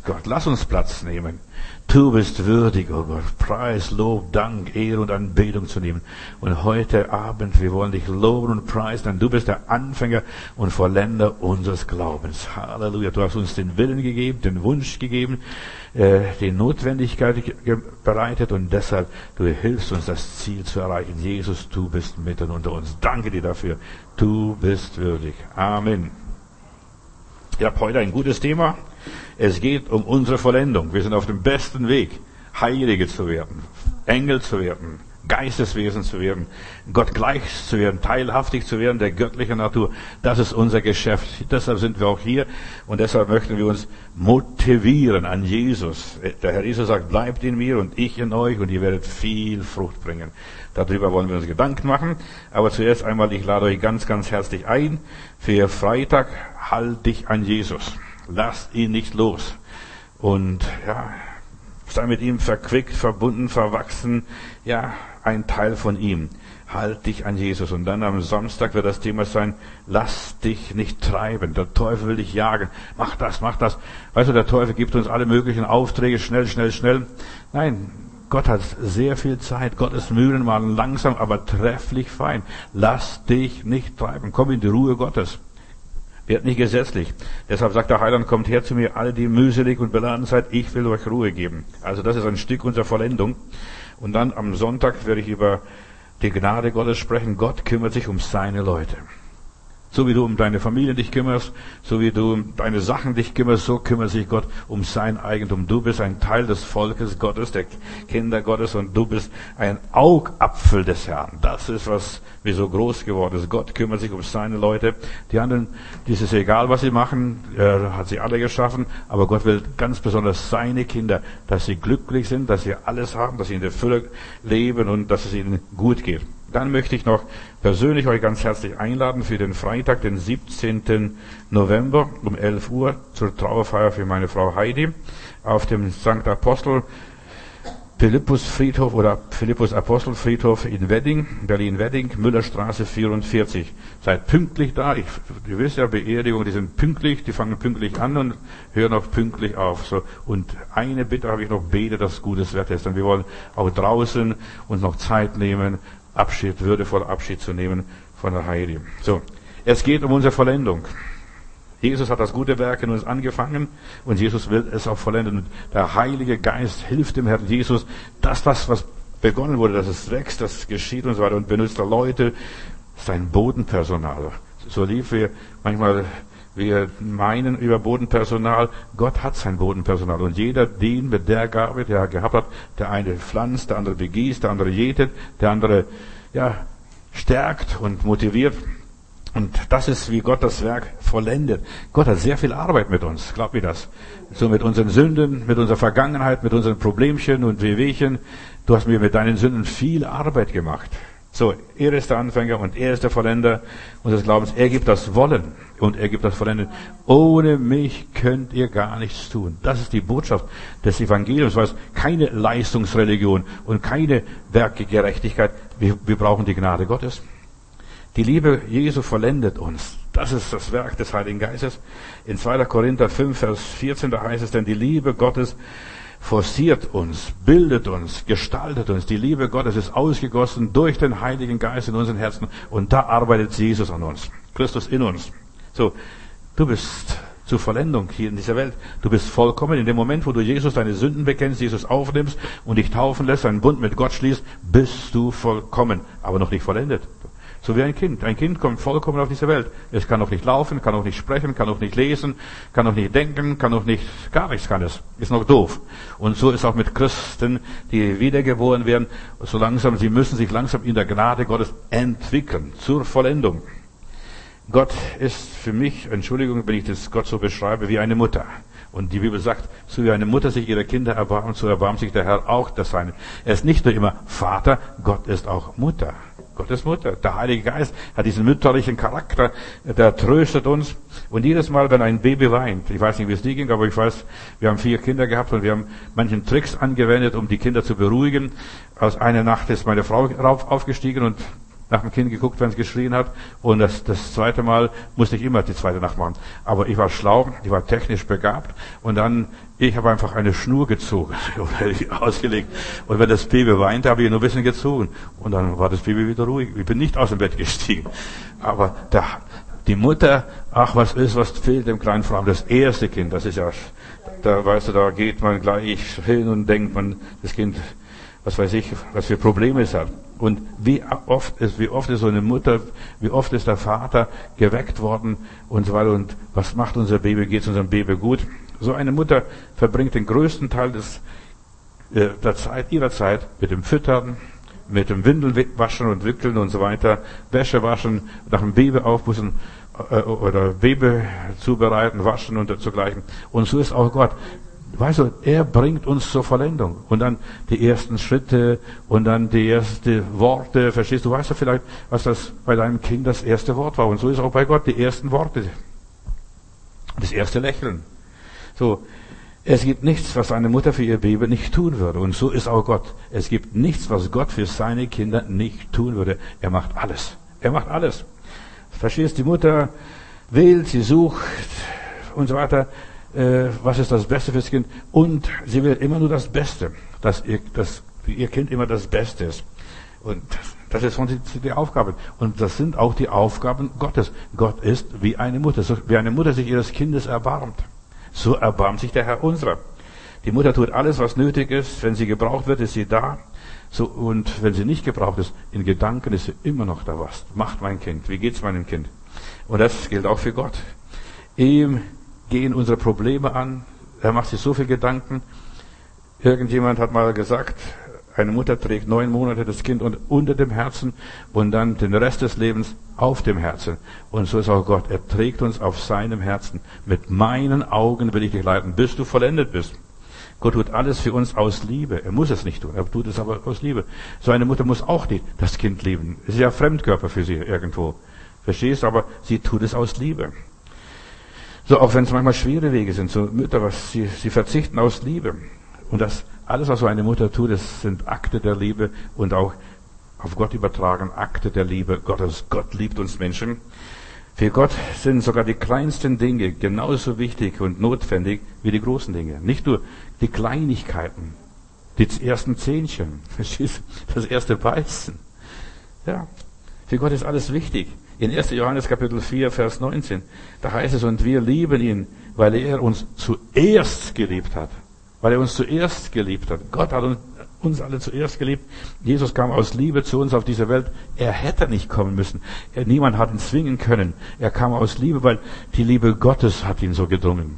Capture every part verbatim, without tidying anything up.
Gott. Lass uns Platz nehmen. Du bist würdig, oh Gott, Preis, Lob, Dank, Ehre und Anbetung zu nehmen. Und heute Abend, wir wollen dich loben und preisen, denn du bist der Anfänger und Vollender unseres Glaubens. Halleluja, du hast uns den Willen gegeben, den Wunsch gegeben, äh, die Notwendigkeit ge- bereitet und deshalb, du hilfst uns, das Ziel zu erreichen. Jesus, du bist mitten unter uns. Danke dir dafür. Du bist würdig. Amen. Ich habe heute ein gutes Thema. Es geht um unsere Vollendung. Wir sind auf dem besten Weg, Heilige zu werden, Engel zu werden, Geisteswesen zu werden, Gott gleich zu werden, teilhaftig zu werden der göttlichen Natur. Das ist unser Geschäft. Deshalb sind wir auch hier und deshalb möchten wir uns motivieren an Jesus. Der Herr Jesus sagt, bleibt in mir und ich in euch und ihr werdet viel Frucht bringen. Darüber wollen wir uns Gedanken machen. Aber zuerst einmal, ich lade euch ganz, ganz herzlich ein für Freitag. Halt dich an Jesus. Lass ihn nicht los. Und ja, sei mit ihm verquickt, verbunden, verwachsen. Ja, ein Teil von ihm. Halt dich an Jesus. Und dann am Samstag wird das Thema sein, lass dich nicht treiben. Der Teufel will dich jagen. Mach das, mach das. Weißt du, der Teufel gibt uns alle möglichen Aufträge, schnell, schnell, schnell. Nein, Gott hat sehr viel Zeit. Gottes Mühlen waren langsam, aber trefflich fein. Lass dich nicht treiben. Komm in die Ruhe Gottes. Wird nicht gesetzlich. Deshalb sagt der Heiland, kommt her zu mir, alle die mühselig und beladen seid, ich will euch Ruhe geben. Also das ist ein Stück unserer Vollendung. Und dann am Sonntag werde ich über die Gnade Gottes sprechen. Gott kümmert sich um seine Leute. So wie du um deine Familie dich kümmerst, so wie du um deine Sachen dich kümmerst, so kümmert sich Gott um sein Eigentum. Du bist ein Teil des Volkes Gottes, der Kinder Gottes und du bist ein Augapfel des Herrn. Das ist, was mir so groß geworden ist. Gott kümmert sich um seine Leute. Die anderen, das ist egal, was sie machen, er hat sie alle geschaffen, aber Gott will ganz besonders seine Kinder, dass sie glücklich sind, dass sie alles haben, dass sie in der Fülle leben und dass es ihnen gut geht. Dann möchte ich noch persönlich euch ganz herzlich einladen für den Freitag, den siebzehnten November um elf Uhr zur Trauerfeier für meine Frau Heidi auf dem Sankt Apostel Philippus Friedhof oder Philippus Apostel Friedhof in Wedding, Berlin-Wedding, Müllerstraße vierundvierzig. Seid pünktlich da. Ich, ihr wisst ja, Beerdigungen, die sind pünktlich, die fangen pünktlich an und hören auch pünktlich auf. So. Und eine Bitte habe ich noch, bete, dass gutes Wetter ist. Denn wir wollen auch draußen uns noch Zeit nehmen, Abschied, würdevoll Abschied zu nehmen von der Heidi. So, es geht um unsere Vollendung. Jesus hat das gute Werk in uns angefangen und Jesus will es auch vollenden. Und der Heilige Geist hilft dem Herrn Jesus, dass das, was begonnen wurde, dass es wächst, dass es geschieht und so weiter und benutzt er Leute, sein Bodenpersonal. So lieb wir manchmal wir meinen über Bodenpersonal, Gott hat sein Bodenpersonal und jeder dient mit der Gabe, die er gehabt hat. Der eine pflanzt, der andere begießt, der andere jätet, der andere ja stärkt und motiviert. Und das ist, wie Gott das Werk vollendet. Gott hat sehr viel Arbeit mit uns, glaubt mir das. So mit unseren Sünden, mit unserer Vergangenheit, mit unseren Problemchen und Wehwehchen. Du hast mir mit deinen Sünden viel Arbeit gemacht. So, er ist der Anfänger und er ist der Vollender unseres Glaubens. Er gibt das Wollen und er gibt das Vollenden. Ohne mich könnt ihr gar nichts tun. Das ist die Botschaft des Evangeliums. Weil es keine Leistungsreligion und keine Werkgerechtigkeit. Wir, wir brauchen die Gnade Gottes. Die Liebe Jesu vollendet uns. Das ist das Werk des Heiligen Geistes. In zweiter Korinther fünf, Vers vierzehn, da heißt es, denn die Liebe Gottes forciert uns, bildet uns, gestaltet uns. Die Liebe Gottes ist ausgegossen durch den Heiligen Geist in unseren Herzen. Und da arbeitet Jesus an uns. Christus in uns. So, du bist zur Vollendung hier in dieser Welt. Du bist vollkommen. In dem Moment, wo du Jesus deine Sünden bekennst, Jesus aufnimmst und dich taufen lässt, einen Bund mit Gott schließt, bist du vollkommen, aber noch nicht vollendet. So wie ein Kind. Ein Kind kommt vollkommen auf diese Welt. Es kann noch nicht laufen, kann noch nicht sprechen, kann noch nicht lesen, kann noch nicht denken, kann noch nicht, gar nichts kann es. Ist noch doof. Und so ist auch mit Christen, die wiedergeboren werden, so langsam, sie müssen sich langsam in der Gnade Gottes entwickeln, zur Vollendung. Gott ist für mich, Entschuldigung, wenn ich das Gott so beschreibe, wie eine Mutter. Und die Bibel sagt, so wie eine Mutter sich ihrer Kinder erbarmt, so erbarmt sich der Herr auch das Seine. Er ist nicht nur immer Vater, Gott ist auch Mutter. Gottes Mutter. Der Heilige Geist hat diesen mütterlichen Charakter, der tröstet uns. Und jedes Mal, wenn ein Baby weint, ich weiß nicht, wie es dir ging, aber ich weiß, wir haben vier Kinder gehabt und wir haben manchen Tricks angewendet, um die Kinder zu beruhigen. Aus einer Nacht ist meine Frau aufgestiegen und nach dem Kind geguckt, wenn es geschrien hat. Und das, das zweite Mal musste ich immer die zweite Nacht machen. Aber ich war schlau, ich war technisch begabt. Und dann, ich habe einfach eine Schnur gezogen oder ausgelegt. Und wenn das Baby weinte, habe ich nur ein bisschen gezogen. Und dann war das Baby wieder ruhig. Ich bin nicht aus dem Bett gestiegen. Aber der, die Mutter, ach, was ist, was fehlt dem kleinen Frau? Das erste Kind, das ist ja, da weißt du, da geht man gleich hin und denkt man, das Kind, was weiß ich, was für Probleme es hat. Und wie oft ist, wie oft ist so eine Mutter, wie oft ist der Vater geweckt worden und so weiter. Und was macht unser Baby? Geht es unserem Baby gut? So eine Mutter verbringt den größten Teil des, äh, der Zeit, ihrer Zeit mit dem Füttern, mit dem Windeln waschen und wickeln und so weiter, Wäsche waschen, nach dem Baby aufpassen äh, oder Baby zubereiten, waschen und zugleichen. Und so ist auch Gott. Weißt du, er bringt uns zur Vollendung. Und dann die ersten Schritte und dann die ersten Worte. Verstehst du? Weißt du vielleicht, was das bei deinem Kind das erste Wort war? Und so ist auch bei Gott die ersten Worte. Das erste Lächeln. So. Es gibt nichts, was eine Mutter für ihr Baby nicht tun würde. Und so ist auch Gott. Es gibt nichts, was Gott für seine Kinder nicht tun würde. Er macht alles. Er macht alles. Verstehst du? Die Mutter wählt, sie sucht und so weiter. Was ist das Beste fürs Kind? Und sie will immer nur das Beste, dass ihr, dass für ihr Kind immer das Beste ist. Und das ist von die Aufgabe. Und das sind auch die Aufgaben Gottes. Gott ist wie eine Mutter. So wie eine Mutter sich ihres Kindes erbarmt, so erbarmt sich der Herr unserer. Die Mutter tut alles, was nötig ist. Wenn sie gebraucht wird, ist sie da. So, und wenn sie nicht gebraucht ist, in Gedanken ist sie immer noch da. Was macht mein Kind? Wie geht's meinem Kind? Und das gilt auch für Gott. Ihm gehen unsere Probleme an. Er macht sich so viel Gedanken. Irgendjemand hat mal gesagt, eine Mutter trägt neun Monate das Kind unter dem Herzen und dann den Rest des Lebens auf dem Herzen. Und so ist auch Gott. Er trägt uns auf seinem Herzen. Mit meinen Augen will ich dich leiten, bis du vollendet bist. Gott tut alles für uns aus Liebe. Er muss es nicht tun, er tut es aber aus Liebe. So eine Mutter muss auch die, das Kind lieben. Es ist ja Fremdkörper für sie irgendwo. Verstehst du? Aber sie tut es aus Liebe. So, auch wenn es manchmal schwere Wege sind, so Mütter, was sie, sie verzichten aus Liebe. Und das, alles, was so eine Mutter tut, das sind Akte der Liebe und auch auf Gott übertragen, Akte der Liebe Gottes. Gott liebt uns Menschen. Für Gott sind sogar die kleinsten Dinge genauso wichtig und notwendig wie die großen Dinge. Nicht nur die Kleinigkeiten, die ersten Zähnchen, das erste Beißen. Ja, für Gott ist alles wichtig. In erster Johannes Kapitel vier, Vers neunzehn, da heißt es, und wir lieben ihn, weil er uns zuerst geliebt hat. Weil er uns zuerst geliebt hat. Gott hat uns, uns alle zuerst geliebt. Jesus kam aus Liebe zu uns auf diese Welt. Er hätte nicht kommen müssen. Er, niemand hat ihn zwingen können. Er kam aus Liebe, weil die Liebe Gottes hat ihn so gedrungen.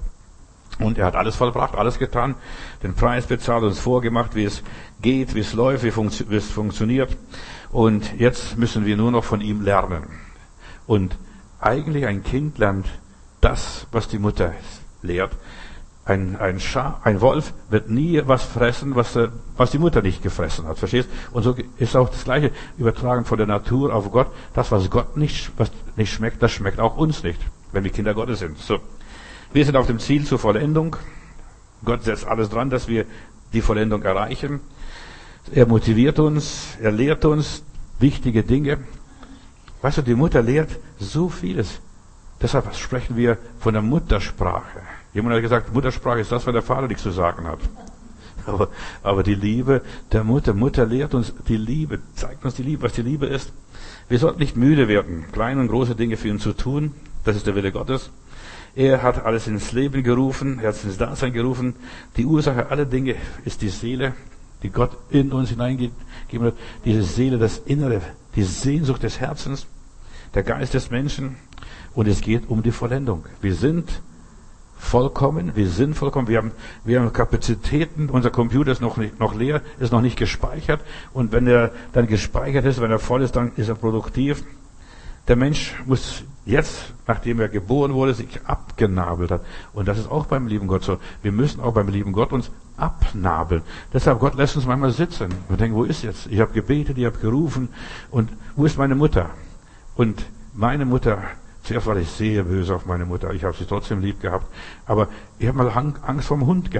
Und er hat alles vollbracht, alles getan, den Preis bezahlt, uns vorgemacht, wie es geht, wie es läuft, wie, funktio- wie es funktioniert. Und jetzt müssen wir nur noch von ihm lernen. Und eigentlich ein Kind lernt das, was die Mutter lehrt. Ein, ein, Schaf, ein Wolf wird nie was fressen, was, was die Mutter nicht gefressen hat. Verstehst? Und so ist auch das Gleiche übertragen von der Natur auf Gott. Das, was Gott nicht, was nicht schmeckt, das schmeckt auch uns nicht, wenn wir Kinder Gottes sind. So. Wir sind auf dem Ziel zur Vollendung. Gott setzt alles dran, dass wir die Vollendung erreichen. Er motiviert uns, er lehrt uns wichtige Dinge. Weißt du, die Mutter lehrt so vieles. Deshalb sprechen wir von der Muttersprache. Jemand hat gesagt, Muttersprache ist das, was der Vater nichts zu sagen hat. Aber, aber die Liebe der Mutter, Mutter lehrt uns die Liebe, zeigt uns die Liebe, was die Liebe ist. Wir sollten nicht müde werden, kleine und große Dinge für ihn zu tun. Das ist der Wille Gottes. Er hat alles ins Leben gerufen, er hat es ins Dasein gerufen. Die Ursache aller Dinge ist die Seele, die Gott in uns hineingegeben hat. Diese Seele, das Innere, die Sehnsucht des Herzens, der Geist des Menschen. Und es geht um die Vollendung. Wir sind vollkommen, wir sind vollkommen, wir haben, wir haben Kapazitäten, unser Computer ist noch nicht, noch leer, ist noch nicht gespeichert. Und wenn er dann gespeichert ist, wenn er voll ist, dann ist er produktiv. Der Mensch muss jetzt, nachdem er geboren wurde, sich abgenabelt hat. Und das ist auch beim lieben Gott so. Wir müssen auch beim lieben Gott uns abnabeln. Deshalb, Gott lässt uns manchmal sitzen. Wir denken, wo ist jetzt? Ich habe gebetet, ich habe gerufen. Und wo ist meine Mutter? Und meine Mutter, zuerst war ich sehr böse auf meine Mutter. Ich habe sie trotzdem lieb gehabt. Aber ich habe mal Angst vor dem Hund gehabt.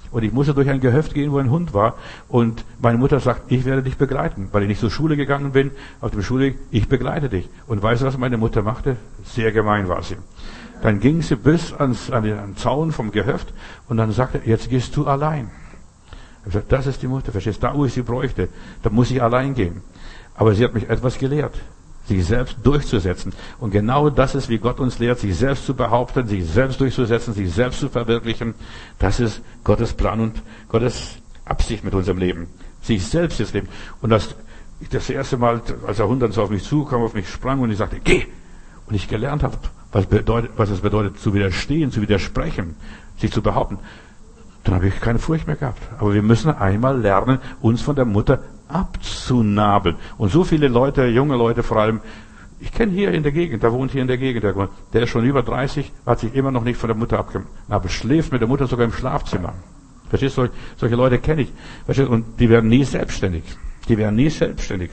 Und ich musste durch ein Gehöft gehen, wo ein Hund war. Und meine Mutter sagt, ich werde dich begleiten, weil ich nicht zur Schule gegangen bin. Auf dem Schulweg, ich begleite dich. Und weißt du, was meine Mutter machte? Sehr gemein war sie. Dann ging sie bis ans, an den Zaun vom Gehöft und dann sagte, jetzt gehst du allein. Ich habe gesagt, das ist die Mutter, verstehst du? Da, wo ich sie bräuchte, da muss ich allein gehen. Aber sie hat mich etwas gelehrt, sich selbst durchzusetzen. Und genau das ist, wie Gott uns lehrt, sich selbst zu behaupten, sich selbst durchzusetzen, sich selbst zu verwirklichen. Das ist Gottes Plan und Gottes Absicht mit unserem Leben. Sich selbst jetzt leben. Und das, das erste Mal, als der Hund dann so auf mich zukam, auf mich sprang und ich sagte, geh! Und ich gelernt habe, was, bedeutet, was es bedeutet, zu widerstehen, zu widersprechen, sich zu behaupten, dann habe ich keine Furcht mehr gehabt. Aber wir müssen einmal lernen, uns von der Mutter abzunabeln. Und so viele Leute, junge Leute vor allem, ich kenne hier in der Gegend, der wohnt hier in der Gegend, der, der ist schon über dreißig, hat sich immer noch nicht von der Mutter abgenabelt, schläft mit der Mutter sogar im Schlafzimmer. Verstehst du? Solche Leute kenne ich. Verstehst du? Und die werden nie selbstständig. Die werden nie selbstständig.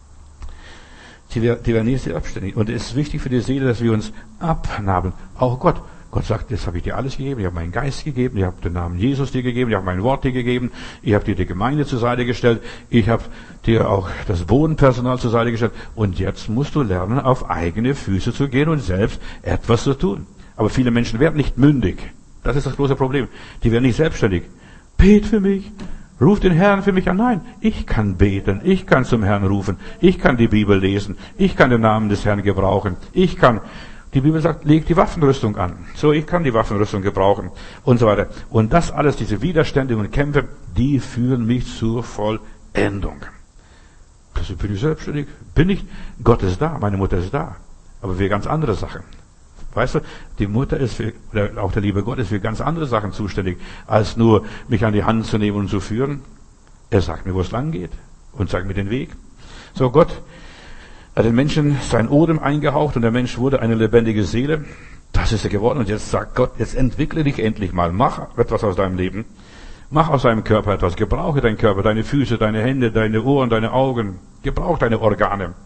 Die werden nie selbstständig. Und es ist wichtig für die Seele, dass wir uns abnabeln. Auch Gott. Gott sagt, jetzt habe ich dir alles gegeben. Ich habe meinen Geist gegeben. Ich habe den Namen Jesus dir gegeben. Ich habe mein Wort dir gegeben. Ich habe dir die Gemeinde zur Seite gestellt. Ich habe dir auch das Bodenpersonal zur Seite gestellt. Und jetzt musst du lernen, auf eigene Füße zu gehen und selbst etwas zu tun. Aber viele Menschen werden nicht mündig. Das ist das große Problem. Die werden nicht selbstständig. Bet für mich. Ruf den Herrn für mich an. Nein, ich kann beten, ich kann zum Herrn rufen, ich kann die Bibel lesen, ich kann den Namen des Herrn gebrauchen, ich kann, die Bibel sagt, leg die Waffenrüstung an. So, ich kann die Waffenrüstung gebrauchen und so weiter. Und das alles, diese Widerstände und Kämpfe, die führen mich zur Vollendung. Also bin ich selbstständig? Bin ich? Gott ist da, meine Mutter ist da. Aber für ganz andere Sachen. Weißt du, die Mutter ist für, oder auch der liebe Gott ist für ganz andere Sachen zuständig, als nur mich an die Hand zu nehmen und zu führen. Er sagt mir, wo es lang geht und zeigt mir den Weg. So, Gott hat den Menschen sein Odem eingehaucht und der Mensch wurde eine lebendige Seele. Das ist er geworden. Und jetzt sagt Gott, jetzt entwickle dich endlich mal. Mach etwas aus deinem Leben. Mach aus deinem Körper etwas. Gebrauche deinen Körper, deine Füße, deine Hände, deine Ohren, deine Augen. Gebrauche deine Organe.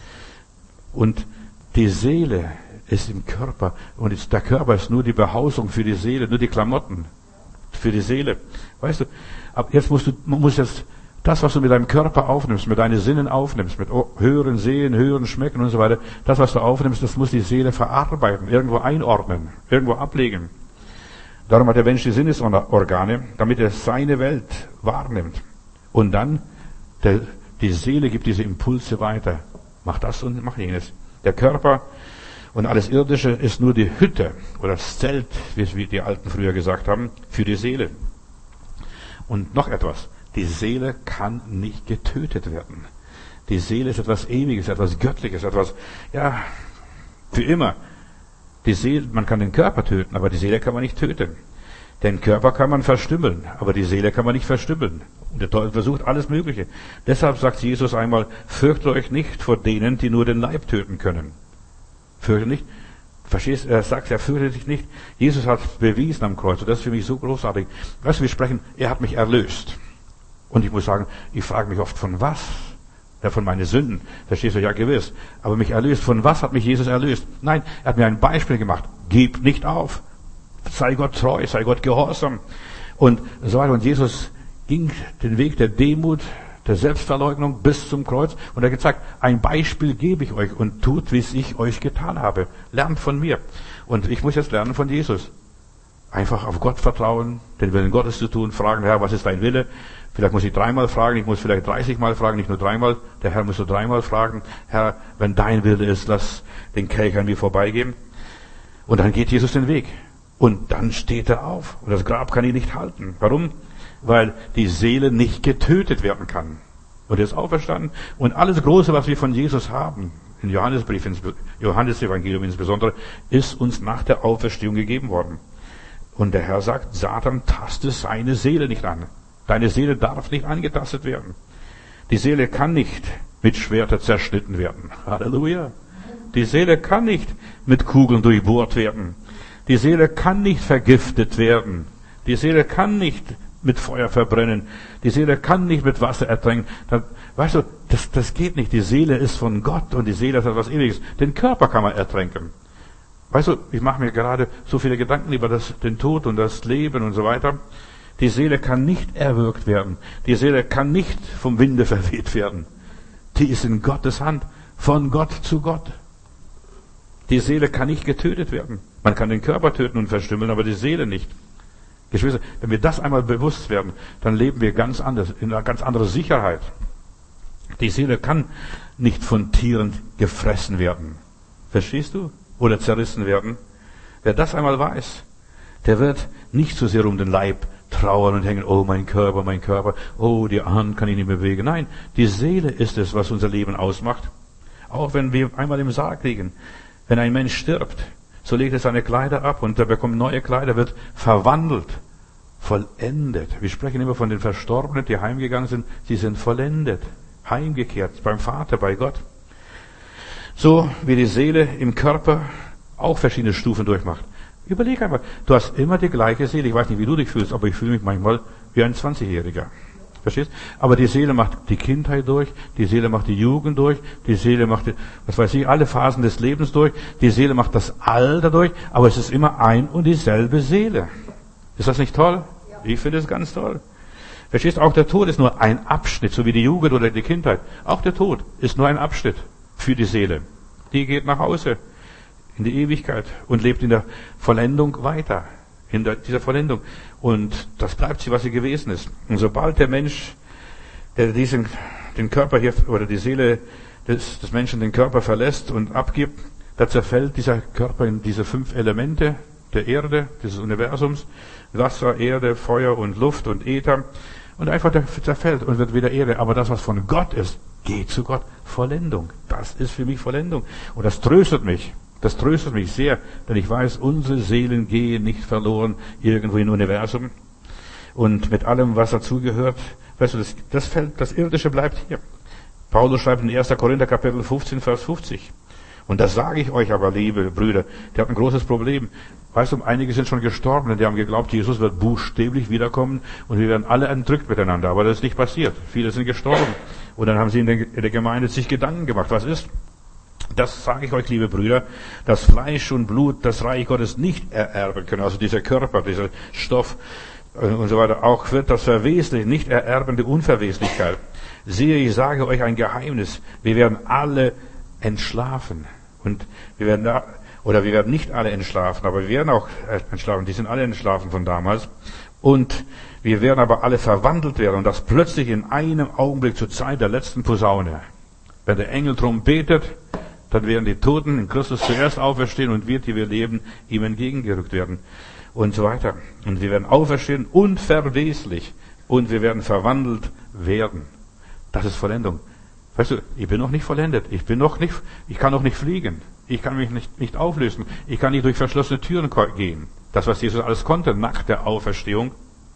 Und die Seele ist im Körper. Und der Körper ist nur die Behausung für die Seele, nur die Klamotten für die Seele. Weißt du, ab jetzt musst du, man muss jetzt das, was du mit deinem Körper aufnimmst, mit deinen Sinnen aufnimmst, mit Hören, Sehen, Hören, Schmecken und so weiter, das, was du aufnimmst, das muss die Seele verarbeiten, irgendwo einordnen, irgendwo ablegen. Darum hat der Mensch die Sinnesorgane, damit er seine Welt wahrnimmt. Und dann, der, die Seele gibt diese Impulse weiter. Mach das und mach jenes. Der Körper und alles Irdische ist nur die Hütte oder das Zelt, wie die Alten früher gesagt haben, für die Seele. Und noch etwas. Die Seele kann nicht getötet werden. Die Seele ist etwas Ewiges, etwas Göttliches, etwas, ja, für immer. Die Seele, man kann den Körper töten, aber die Seele kann man nicht töten. Den Körper kann man verstümmeln, aber die Seele kann man nicht verstümmeln. Und der Teufel versucht alles Mögliche. Deshalb sagt Jesus einmal, fürchtet euch nicht vor denen, die nur den Leib töten können. Fürchte nicht. Verstehst, er sagt, er fürchtet sich nicht. Jesus hat bewiesen am Kreuz. Und das ist für mich so großartig. Weißt du, wir sprechen, er hat mich erlöst. Und ich muss sagen, ich frage mich oft, von was? Ja, von meinen Sünden. Verstehst du? Ja, gewiss. Aber mich erlöst. Von was hat mich Jesus erlöst? Nein, er hat mir ein Beispiel gemacht. Gib nicht auf. Sei Gott treu, sei Gott gehorsam. Und so weiter. Und Jesus ging den Weg der Demut, der Selbstverleugnung bis zum Kreuz. Und er hat gesagt, ein Beispiel gebe ich euch und tut, wie es ich euch getan habe. Lernt von mir. Und ich muss jetzt lernen von Jesus. Einfach auf Gott vertrauen, den Willen Gottes zu tun, fragen, Herr, was ist dein Wille? Vielleicht muss ich dreimal fragen, ich muss vielleicht dreißig Mal fragen, nicht nur dreimal. Der Herr muss so dreimal fragen, Herr, wenn dein Wille ist, lass den Kelch an mir vorbeigehen. Und dann geht Jesus den Weg. Und dann steht er auf. Und das Grab kann ihn nicht halten. Warum? Weil die Seele nicht getötet werden kann. Und er ist auferstanden. Und alles Große, was wir von Jesus haben, im Johannesbrief, im Johannesevangelium insbesondere, ist uns nach der Auferstehung gegeben worden. Und der Herr sagt, Satan, taste seine Seele nicht an. Deine Seele darf nicht angetastet werden. Die Seele kann nicht mit Schwerter zerschnitten werden. Halleluja. Die Seele kann nicht mit Kugeln durchbohrt werden. Die Seele kann nicht vergiftet werden. Die Seele kann nicht mit Feuer verbrennen. Die Seele kann nicht mit Wasser ertränken. Das, weißt du, das, das geht nicht. Die Seele ist von Gott und die Seele ist etwas Ewiges. Den Körper kann man ertränken. Weißt du, ich mache mir gerade so viele Gedanken über das, den Tod und das Leben und so weiter. Die Seele kann nicht erwürgt werden. Die Seele kann nicht vom Winde verweht werden. Die ist in Gottes Hand, von Gott zu Gott. Die Seele kann nicht getötet werden. Man kann den Körper töten und verstümmeln, aber die Seele nicht. Geschwister, wenn wir das einmal bewusst werden, dann leben wir ganz anders, in einer ganz anderen Sicherheit. Die Seele kann nicht von Tieren gefressen werden. Verstehst du? Oder zerrissen werden. Wer das einmal weiß, der wird nicht so sehr um den Leib trauern und hängen, oh mein Körper, mein Körper, oh die Hand kann ich nicht bewegen. Nein, die Seele ist es, was unser Leben ausmacht. Auch wenn wir einmal im Sarg liegen, wenn ein Mensch stirbt, so legt er seine Kleider ab und er bekommt neue Kleider, wird verwandelt, vollendet. Wir sprechen immer von den Verstorbenen, die heimgegangen sind, sie sind vollendet, heimgekehrt, beim Vater, bei Gott. So wie die Seele im Körper auch verschiedene Stufen durchmacht. Überleg einmal, du hast immer die gleiche Seele. Ich weiß nicht, wie du dich fühlst, aber ich fühle mich manchmal wie ein zwanzigjähriger. Verstehst? Aber die Seele macht die Kindheit durch, die Seele macht die Jugend durch, die Seele macht, die, was weiß ich, alle Phasen des Lebens durch, die Seele macht das Alter durch, aber es ist immer ein und dieselbe Seele. Ist das nicht toll? Ja. Ich finde es ganz toll. Verstehst? Auch der Tod ist nur ein Abschnitt, so wie die Jugend oder die Kindheit. Auch der Tod ist nur ein Abschnitt für die Seele. Die geht nach Hause in die Ewigkeit und lebt in der Vollendung weiter. In der, dieser Vollendung. Und das bleibt sie, was sie gewesen ist. Und sobald der Mensch, der diesen, den Körper hier, oder die Seele des, des Menschen den Körper verlässt und abgibt, da zerfällt dieser Körper in diese fünf Elemente der Erde, dieses Universums, Wasser, Erde, Feuer und Luft und Äther, und einfach zerfällt und wird wieder Erde. Aber das, was von Gott ist, geht zu Gott. Vollendung. Das ist für mich Vollendung. Und das tröstet mich. Das tröstet mich sehr, denn ich weiß, unsere Seelen gehen nicht verloren irgendwo im Universum. Und mit allem, was dazugehört, weißt du, das, das fällt, das Irdische bleibt hier. Paulus schreibt in erster Korinther Kapitel fünfzehn, Vers fünfzig. Und das sage ich euch aber, liebe Brüder, die habt ein großes Problem. Weißt du, einige sind schon gestorben, denn die haben geglaubt, Jesus wird buchstäblich wiederkommen und wir werden alle entrückt miteinander. Aber das ist nicht passiert. Viele sind gestorben. Und dann haben sie in der, in der Gemeinde sich Gedanken gemacht. Was ist? Das sage ich euch, liebe Brüder, dass Fleisch und Blut das Reich Gottes nicht ererben können. Also dieser Körper, dieser Stoff und so weiter. Auch wird das Verwesliche nicht ererben, die Unverweslichkeit. Siehe, ich sage euch ein Geheimnis. Wir werden alle entschlafen. Und wir werden da, oder wir werden nicht alle entschlafen, aber wir werden auch entschlafen. Die sind alle entschlafen von damals. Und wir werden aber alle verwandelt werden. Und das plötzlich in einem Augenblick zur Zeit der letzten Posaune. Wenn der Engel trompetet, dann werden die Toten in Christus zuerst auferstehen und wir, die wir leben, ihm entgegengerückt werden. Und so weiter. Und wir werden auferstehen unverweslich. Und wir werden verwandelt werden. Das ist Vollendung. Weißt du, ich bin noch nicht vollendet. Ich bin noch nicht, ich kann noch nicht fliegen. Ich kann mich nicht, nicht auflösen. Ich kann nicht durch verschlossene Türen gehen. Das, was Jesus alles konnte nach der Auferstehung.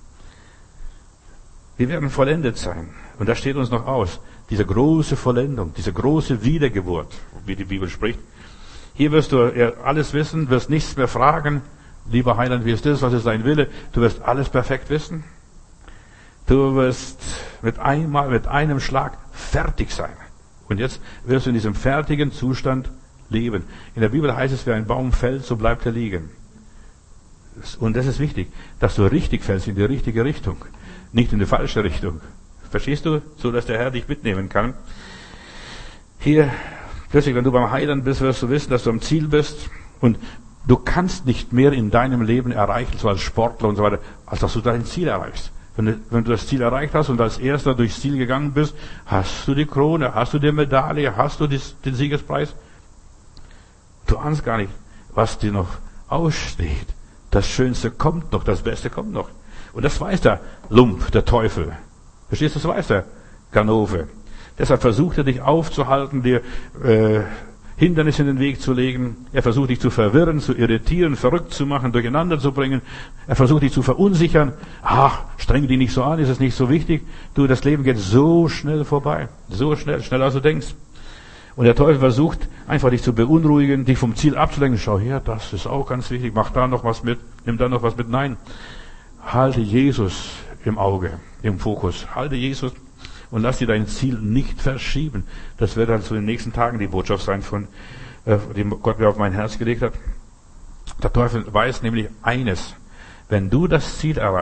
Wir werden vollendet sein. Und das steht uns noch aus. Diese große Vollendung, diese große Wiedergeburt, wie die Bibel spricht. Hier wirst du alles wissen, wirst nichts mehr fragen. Lieber Heiland, wie ist das? Was ist dein Wille? Du wirst alles perfekt wissen. Du wirst mit einmal, mit einem Schlag fertig sein. Und jetzt wirst du in diesem fertigen Zustand leben. In der Bibel heißt es, wer ein Baum fällt, so bleibt er liegen. Und das ist wichtig, dass du richtig fällst, in die richtige Richtung, nicht in die falsche Richtung. Verstehst du? So, dass der Herr dich mitnehmen kann. Hier, plötzlich, wenn du beim Heiland bist, wirst du wissen, dass du am Ziel bist. Und du kannst nicht mehr in deinem Leben erreichen, so als Sportler und so weiter, als dass du dein Ziel erreichst. Wenn du, wenn du das Ziel erreicht hast und als Erster durchs Ziel gegangen bist, hast du die Krone, hast du die Medaille, hast du dies, den Siegespreis. Du ahnst gar nicht, was dir noch aussteht. Das Schönste kommt noch, das Beste kommt noch. Und das weiß der Lump, der Teufel. Verstehst du, das weiß der Ganove. Deshalb versucht er dich aufzuhalten, dir äh, Hindernisse in den Weg zu legen. Er versucht dich zu verwirren, zu irritieren, verrückt zu machen, durcheinander zu bringen. Er versucht dich zu verunsichern. Ach, streng dich nicht so an, ist es nicht so wichtig. Du, das Leben geht so schnell vorbei. So schnell, schneller als du denkst. Und der Teufel versucht einfach dich zu beunruhigen, dich vom Ziel abzulenken. Schau her, das ist auch ganz wichtig. Mach da noch was mit, nimm da noch was mit. Nein, halte Jesus im Auge, im Fokus. Halte Jesus und lass dir dein Ziel nicht verschieben. Das wird dann zu den nächsten Tagen die Botschaft sein, von, äh, die Gott mir auf mein Herz gelegt hat. Der Teufel weiß nämlich eines. Wenn du das Ziel erreichst,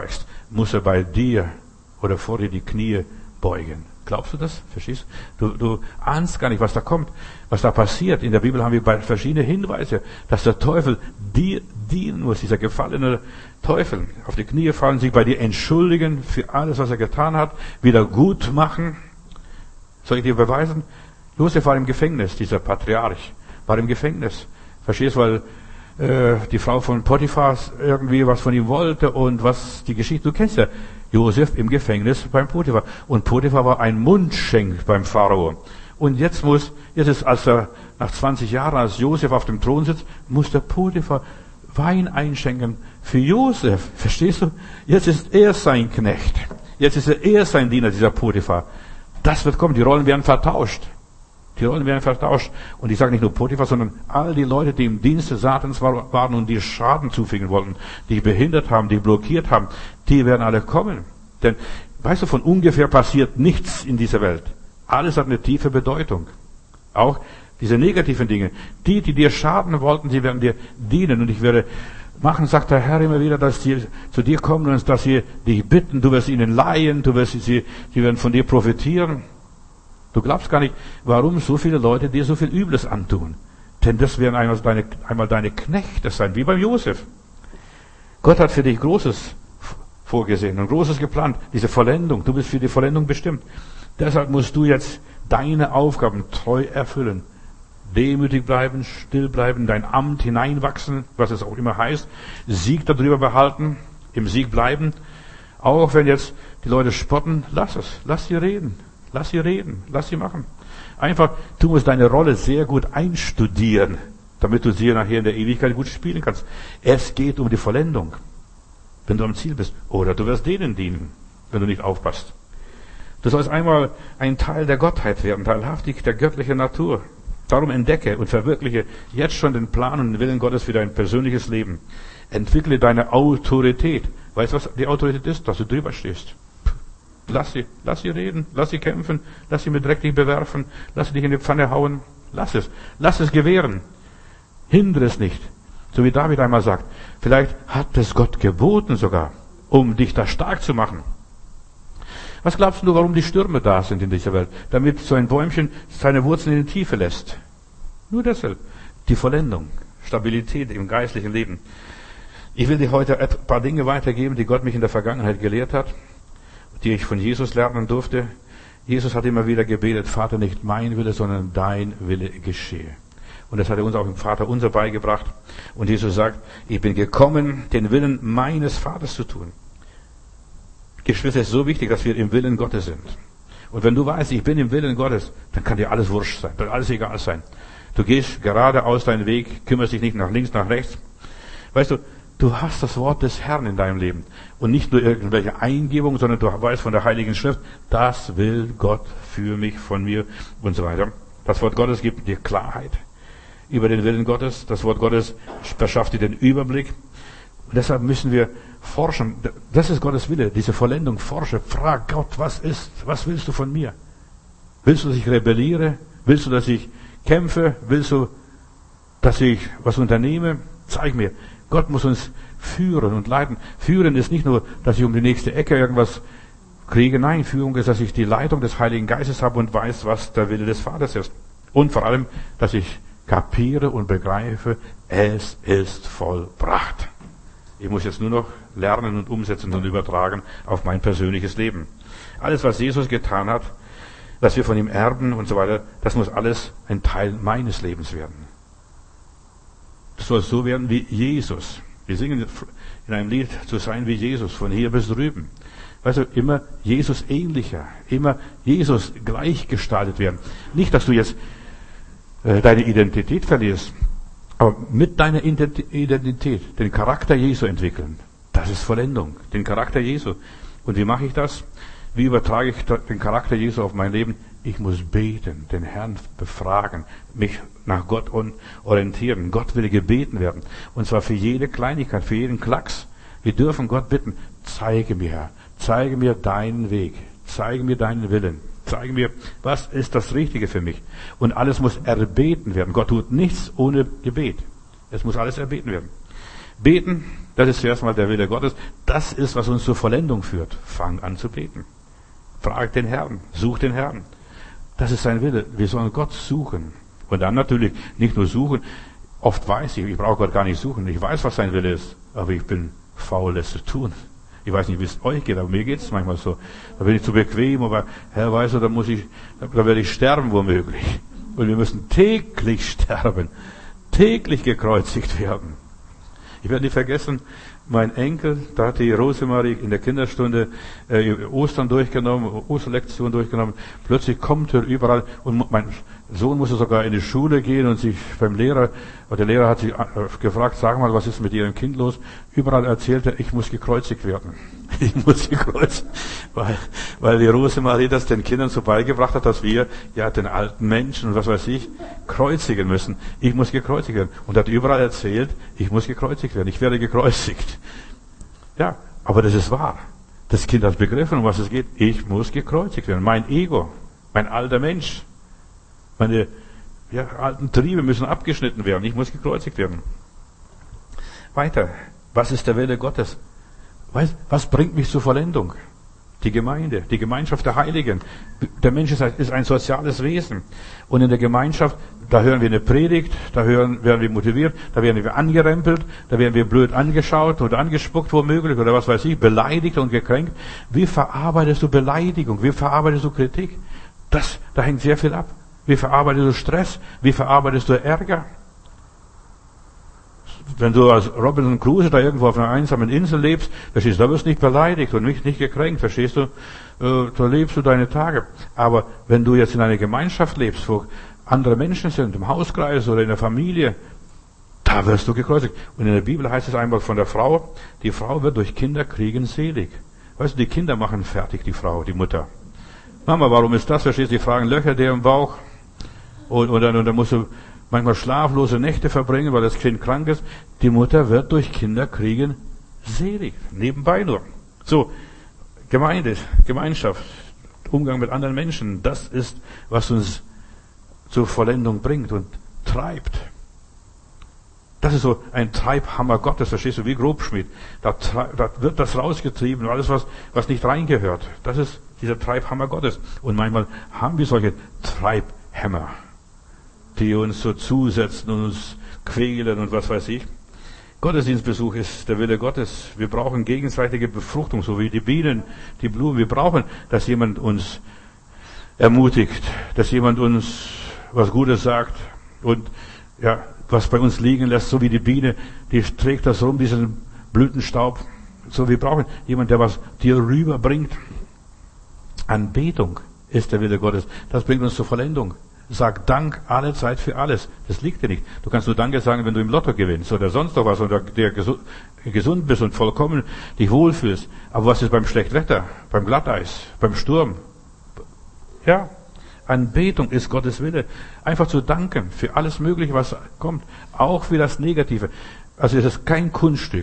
muss er bei dir oder vor dir die Knie beugen. Glaubst du das? Verstehst du? Du, du ahnst gar nicht, was da kommt, was da passiert. In der Bibel haben wir bei verschiedene Hinweise, dass der Teufel dir dienen muss, dieser gefallene Teufel. Auf die Knie fallen, sich bei dir entschuldigen für alles, was er getan hat, wieder gut machen. Soll ich dir beweisen? Josef war im Gefängnis, dieser Patriarch war im Gefängnis. Verstehst du, weil äh, die Frau von Potiphar irgendwie was von ihm wollte und was die Geschichte, du kennst ja, Josef im Gefängnis beim Potiphar. Und Potiphar war ein Mundschenk beim Pharao. Und jetzt muss, jetzt ist, als er nach zwanzig Jahren, als Josef auf dem Thron sitzt, muss der Potiphar Wein einschenken für Josef. Verstehst du? Jetzt ist er sein Knecht. Jetzt ist er, er sein Diener, dieser Potiphar. Das wird kommen. Die Rollen werden vertauscht. Die Rollen werden vertauscht. Und ich sage nicht nur Potiphar, sondern all die Leute, die im Dienste Satans waren und die Schaden zufügen wollten, die behindert haben, die blockiert haben, die werden alle kommen. Denn, weißt du, von ungefähr passiert nichts in dieser Welt. Alles hat eine tiefe Bedeutung. Auch diese negativen Dinge. Die, die dir schaden wollten, sie werden dir dienen. Und ich werde machen, sagt der Herr immer wieder, dass sie zu dir kommen und dass sie dich bitten, du wirst ihnen leihen, du wirst sie, sie werden von dir profitieren. Du glaubst gar nicht, warum so viele Leute dir so viel Übles antun. Denn das werden einmal deine, einmal deine Knechte sein, wie beim Josef. Gott hat für dich Großes vorgesehen und Großes geplant, diese Vollendung. Du bist für die Vollendung bestimmt. Deshalb musst du jetzt deine Aufgaben treu erfüllen. Demütig bleiben, still bleiben, dein Amt hineinwachsen, was es auch immer heißt. Sieg darüber behalten, im Sieg bleiben. Auch wenn jetzt die Leute spotten, lass es, lass sie reden. Lass sie reden, lass sie machen. Einfach, du musst deine Rolle sehr gut einstudieren, damit du sie nachher in der Ewigkeit gut spielen kannst. Es geht um die Vollendung, wenn du am Ziel bist. Oder du wirst denen dienen, wenn du nicht aufpasst. Du sollst einmal ein Teil der Gottheit werden, teilhaftig der göttlichen Natur. Darum entdecke und verwirkliche jetzt schon den Plan und den Willen Gottes für dein persönliches Leben. Entwickle deine Autorität. Weißt du, was die Autorität ist? Dass du drüber stehst. Lass sie, lass sie reden, lass sie kämpfen, lass sie mit Dreck dich bewerfen, lass sie dich in die Pfanne hauen. Lass es, lass es gewähren. Hindere es nicht. So wie David einmal sagt, vielleicht hat es Gott geboten sogar, um dich da stark zu machen. Was glaubst du, warum die Stürme da sind in dieser Welt? Damit so ein Bäumchen seine Wurzeln in die Tiefe lässt. Nur deshalb. Die Vollendung, Stabilität im geistlichen Leben. Ich will dir heute ein paar Dinge weitergeben, die Gott mich in der Vergangenheit gelehrt hat, die ich von Jesus lernen durfte. Jesus hat immer wieder gebetet, Vater, nicht mein Wille, sondern dein Wille geschehe. Und das hat er uns auch im Vater unser beigebracht. Und Jesus sagt, ich bin gekommen, den Willen meines Vaters zu tun. Geschwister, es ist so wichtig, dass wir im Willen Gottes sind. Und wenn du weißt, ich bin im Willen Gottes, dann kann dir alles wurscht sein, dann alles egal sein. Du gehst geradeaus deinen Weg, kümmerst dich nicht nach links, nach rechts. Weißt du, du hast das Wort des Herrn in deinem Leben. Und nicht nur irgendwelche Eingebungen, sondern du weißt von der Heiligen Schrift, das will Gott für mich, von mir und so weiter. Das Wort Gottes gibt dir Klarheit über den Willen Gottes. Das Wort Gottes verschafft dir den Überblick. Und deshalb müssen wir forschen. Das ist Gottes Wille, diese Vollendung. Forsche, frag Gott, was ist, was willst du von mir? Willst du, dass ich rebelliere? Willst du, dass ich kämpfe? Willst du, dass ich was unternehme? Zeig mir. Gott muss uns führen und leiten. Führen ist nicht nur, dass ich um die nächste Ecke irgendwas kriege. Nein, Führung ist, dass ich die Leitung des Heiligen Geistes habe und weiß, was der Wille des Vaters ist. Und vor allem, dass ich kapiere und begreife, es ist vollbracht. Ich muss jetzt nur noch lernen und umsetzen und übertragen auf mein persönliches Leben. Alles, was Jesus getan hat, was wir von ihm erben und so weiter, das muss alles ein Teil meines Lebens werden. Das soll so werden wie Jesus. Wir singen in einem Lied, zu sein wie Jesus, von hier bis drüben. Weißt du, immer Jesus ähnlicher, immer Jesus gleichgestaltet werden. Nicht, dass du jetzt äh, deine Identität verlierst, aber mit deiner Identität den Charakter Jesu entwickeln. Das ist Vollendung, den Charakter Jesu. Und wie mache ich das? Wie übertrage ich den Charakter Jesu auf mein Leben? Ich muss beten, den Herrn befragen, mich nach Gott orientieren. Gott will gebeten werden. Und zwar für jede Kleinigkeit, für jeden Klacks. Wir dürfen Gott bitten, zeige mir, Herr, zeige mir deinen Weg, zeige mir deinen Willen, zeige mir, was ist das Richtige für mich. Und alles muss erbeten werden. Gott tut nichts ohne Gebet. Es muss alles erbeten werden. Beten, das ist zuerst mal der Wille Gottes. Das ist, was uns zur Vollendung führt. Fang an zu beten. Frag den Herrn. Such den Herrn. Das ist sein Wille. Wir sollen Gott suchen. Und dann natürlich nicht nur suchen. Oft weiß ich, ich brauche Gott gar nicht suchen. Ich weiß, was sein Wille ist. Aber ich bin faul, das zu tun. Ich weiß nicht, wie es euch geht, aber mir geht es manchmal so. Da bin ich zu bequem, aber Herr weiß, da muss ich, da werde ich sterben womöglich. Und wir müssen täglich sterben. Täglich gekreuzigt werden. Ich werde nie vergessen, mein Enkel, da hat die Rosemarie in der Kinderstunde äh, Ostern durchgenommen, Osterlektion durchgenommen. Plötzlich kommt er überall und mein Sohn musste sogar in die Schule gehen und sich beim Lehrer, oder der Lehrer hat sich gefragt, sag mal, was ist mit Ihrem Kind los? Überall erzählt er, ich muss gekreuzigt werden. Ich muss gekreuzigt, weil, weil die Rosemarie das den Kindern so beigebracht hat, dass wir ja den alten Menschen und was weiß ich kreuzigen müssen. Ich muss gekreuzigt werden. Und hat überall erzählt, ich muss gekreuzigt werden. Ich werde gekreuzigt. Ja, aber das ist wahr. Das Kind hat begriffen, um was es geht. Ich muss gekreuzigt werden. Mein Ego, mein alter Mensch, meine ja, alten Triebe müssen abgeschnitten werden. Ich muss gekreuzigt werden. Weiter. Was ist der Wille Gottes? Was bringt mich zur Vollendung? Die Gemeinde, die Gemeinschaft der Heiligen. Der Mensch ist ein soziales Wesen. Und in der Gemeinschaft, da hören wir eine Predigt, da hören, werden wir motiviert, da werden wir angerempelt, da werden wir blöd angeschaut oder angespuckt womöglich oder was weiß ich, beleidigt und gekränkt. Wie verarbeitest du Beleidigung? Wie verarbeitest du Kritik? Das, da hängt sehr viel ab. Wie verarbeitest du Stress? Wie verarbeitest du Ärger? Wenn du als Robinson Crusoe da irgendwo auf einer einsamen Insel lebst, verstehst du, da wirst du nicht beleidigt und nicht, nicht gekränkt, verstehst du, äh, da lebst du deine Tage. Aber wenn du jetzt in einer Gemeinschaft lebst, wo andere Menschen sind, im Hauskreis oder in der Familie, da wirst du gekreuzigt. Und in der Bibel heißt es einmal von der Frau, die Frau wird durch Kinderkriegen selig. Weißt du, die Kinder machen fertig, die Frau, die Mutter. Mama, warum ist das? Verstehst du, die fragen Löcher der im Bauch. Und, und, dann, und dann musst du manchmal schlaflose Nächte verbringen, weil das Kind krank ist. Die Mutter wird durch Kinderkriegen selig. Nebenbei nur. So, Gemeinde, Gemeinschaft, Umgang mit anderen Menschen, das ist, was uns zur Vollendung bringt und treibt. Das ist so ein Treibhammer Gottes, verstehst du, wie Grobschmied. Da, da wird das rausgetrieben, alles, was, was nicht reingehört. Das ist dieser Treibhammer Gottes. Und manchmal haben wir solche Treibhämmer, die uns so zusetzen und uns quälen und was weiß ich. Gottesdienstbesuch ist der Wille Gottes. Wir brauchen gegenseitige Befruchtung, so wie die Bienen, die Blumen. Wir brauchen, dass jemand uns ermutigt, dass jemand uns was Gutes sagt und ja, was bei uns liegen lässt, so wie die Biene, die trägt das rum, diesen Blütenstaub. So, wir brauchen jemand, der was dir rüberbringt. Anbetung ist der Wille Gottes. Das bringt uns zur Vollendung. Sag Dank alle Zeit für alles. Das liegt dir nicht. Du kannst nur Danke sagen, wenn du im Lotto gewinnst oder sonst noch was oder der gesund bist und vollkommen dich wohlfühlst. Aber was ist beim Schlechtwetter, beim Glatteis, beim Sturm? Ja, Anbetung ist Gottes Wille. Einfach zu danken für alles Mögliche, was kommt. Auch für das Negative. Also es ist kein Kunststück,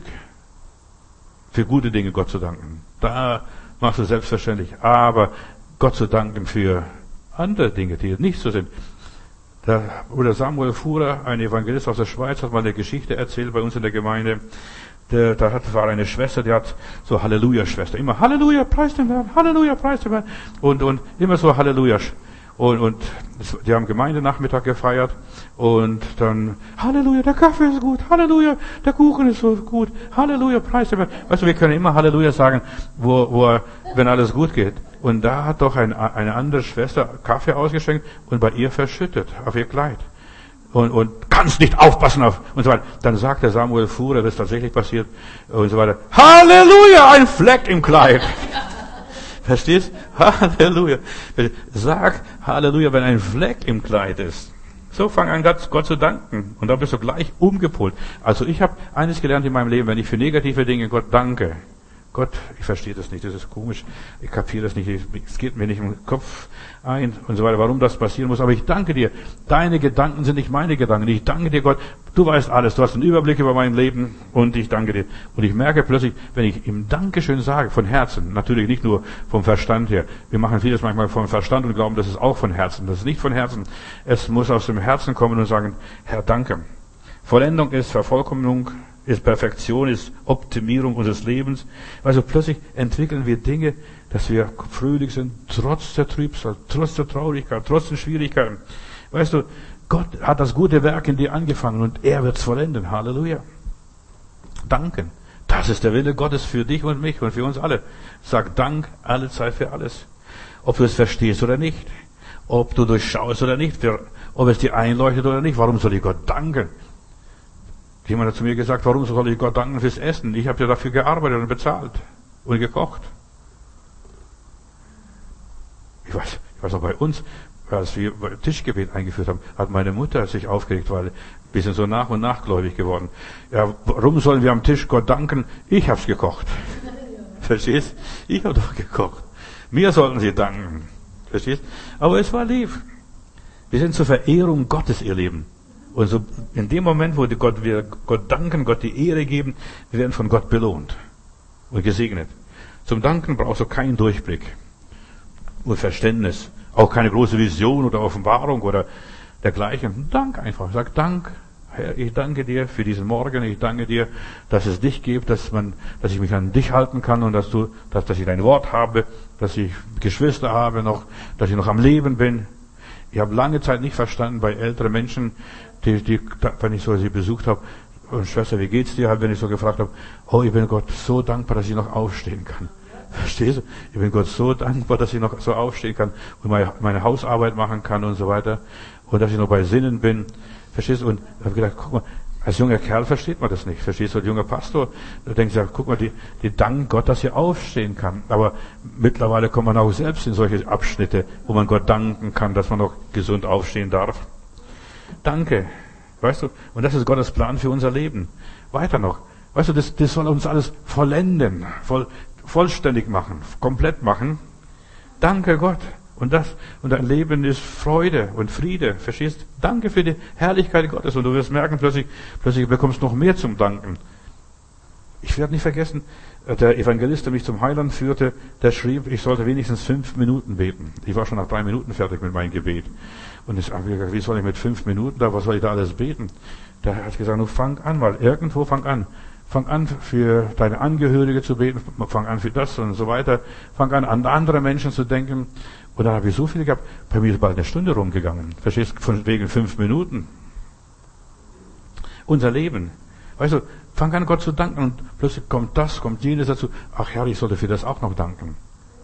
für gute Dinge Gott zu danken. Da machst du selbstverständlich. Aber Gott zu danken für andere Dinge, die nicht so sind. Der Bruder Samuel Fuhrer, ein Evangelist aus der Schweiz, hat mal eine Geschichte erzählt bei uns in der Gemeinde. Der, da hat, war eine Schwester, die hat so Halleluja-Schwester. Immer Halleluja, preis den Herrn, Halleluja, preis den Herrn. Und, und immer so Halleluja. Und, und die haben Gemeindenachmittag gefeiert und dann Halleluja, der Kaffee ist gut, Halleluja, der Kuchen ist so gut, Halleluja, preis den Herrn. Weißt du, wir können immer Halleluja sagen, wo, wo, wenn alles gut geht. Und da hat doch ein, eine andere Schwester Kaffee ausgeschenkt und bei ihr verschüttet auf ihr Kleid. Und, und kannst nicht aufpassen auf, und so weiter. Dann sagt der Samuel Fuhrer, das ist tatsächlich passiert, und so weiter. Halleluja, ein Fleck im Kleid. Verstehst? Halleluja. Sag Halleluja, wenn ein Fleck im Kleid ist. So fang an, Gott, Gott zu danken. Und da bist du gleich umgepolt. Also ich habe eines gelernt in meinem Leben, wenn ich für negative Dinge Gott danke. Gott, ich verstehe das nicht, das ist komisch, ich kapiere das nicht, es geht mir nicht im Kopf ein und so weiter, warum das passieren muss. Aber ich danke dir, deine Gedanken sind nicht meine Gedanken. Ich danke dir, Gott, du weißt alles, du hast einen Überblick über mein Leben und ich danke dir. Und ich merke plötzlich, wenn ich ihm Dankeschön sage, von Herzen, natürlich nicht nur vom Verstand her, wir machen vieles manchmal vom Verstand und glauben, das ist auch von Herzen, das ist nicht von Herzen. Es muss aus dem Herzen kommen und sagen, Herr, danke. Vollendung ist Vervollkommnung ist Perfektion, ist Optimierung unseres Lebens. Also plötzlich entwickeln wir Dinge, dass wir fröhlich sind, trotz der Trübsal, trotz der Traurigkeit, trotz der Schwierigkeiten. Weißt du, Gott hat das gute Werk in dir angefangen und er wird es vollenden. Halleluja. Danken. Das ist der Wille Gottes für dich und mich und für uns alle. Sag Dank alle Zeit für alles. Ob du es verstehst oder nicht. Ob du durchschaust oder nicht. Ob es dir einleuchtet oder nicht. Warum soll ich Gott danken? Jemand hat zu mir gesagt, warum soll ich Gott danken fürs Essen? Ich habe ja dafür gearbeitet und bezahlt und gekocht. Ich weiß, ich weiß auch bei uns, als wir Tischgebet eingeführt haben, hat meine Mutter sich aufgeregt, weil wir sind so nach und nach gläubig geworden. Ja, warum sollen wir am Tisch Gott danken? Ich hab's gekocht. Verstehst? Ich habe doch gekocht. Mir sollten sie danken. Verstehst? Aber es war lieb. Wir sind zur Verehrung Gottes, ihr Lieben. Und so in dem Moment, wo Gott, wir Gott danken, Gott die Ehre geben, wir werden von Gott belohnt und gesegnet. Zum Danken brauchst du keinen Durchblick und Verständnis, auch keine große Vision oder Offenbarung oder dergleichen. Dank einfach. Sag Dank, Herr, ich danke dir für diesen Morgen. Ich danke dir, dass es dich gibt, dass man, dass ich mich an dich halten kann und dass du, dass, dass ich dein Wort habe, dass ich Geschwister habe noch, dass ich noch am Leben bin. Ich habe lange Zeit nicht verstanden bei älteren Menschen, die, die, wenn ich so sie besucht habe, und Schwester, wie geht's dir? Halt, wenn ich so gefragt habe, oh, ich bin Gott so dankbar, dass ich noch aufstehen kann. Verstehst du? Ich bin Gott so dankbar, dass ich noch so aufstehen kann und meine, meine Hausarbeit machen kann und so weiter. Und dass ich noch bei Sinnen bin. Verstehst du? Und ich habe gedacht, guck mal, als junger Kerl versteht man das nicht. Verstehst du? Als junger Pastor, da denkst du, ja, guck mal, die, die danken Gott, dass ihr aufstehen kann. Aber mittlerweile kommt man auch selbst in solche Abschnitte, wo man Gott danken kann, dass man noch gesund aufstehen darf. Danke. Weißt du? Und das ist Gottes Plan für unser Leben. Weiter noch. Weißt du, das, das soll uns alles vollenden, voll, vollständig machen, komplett machen. Danke Gott. Und das, und dein Leben ist Freude und Friede. Verstehst? Danke für die Herrlichkeit Gottes. Und du wirst merken, plötzlich, plötzlich bekommst du noch mehr zum Danken. Ich werde nicht vergessen, der Evangelist, der mich zum Heiland führte, der schrieb, ich sollte wenigstens fünf Minuten beten. Ich war schon nach drei Minuten fertig mit meinem Gebet. Und ich habe gesagt, wie soll ich mit fünf Minuten da, was soll ich da alles beten? Der hat gesagt, nun fang an, mal irgendwo fang an. Fang an, für deine Angehörige zu beten, fang an für das und so weiter. Fang an, an andere Menschen zu denken. Und dann habe ich so viel gehabt, bei mir ist bald eine Stunde rumgegangen. Verstehst du, von wegen fünf Minuten. Unser Leben. Weißt du, fang an, Gott zu danken und plötzlich kommt das, kommt jenes dazu. Ach Herr, ich sollte für das auch noch danken.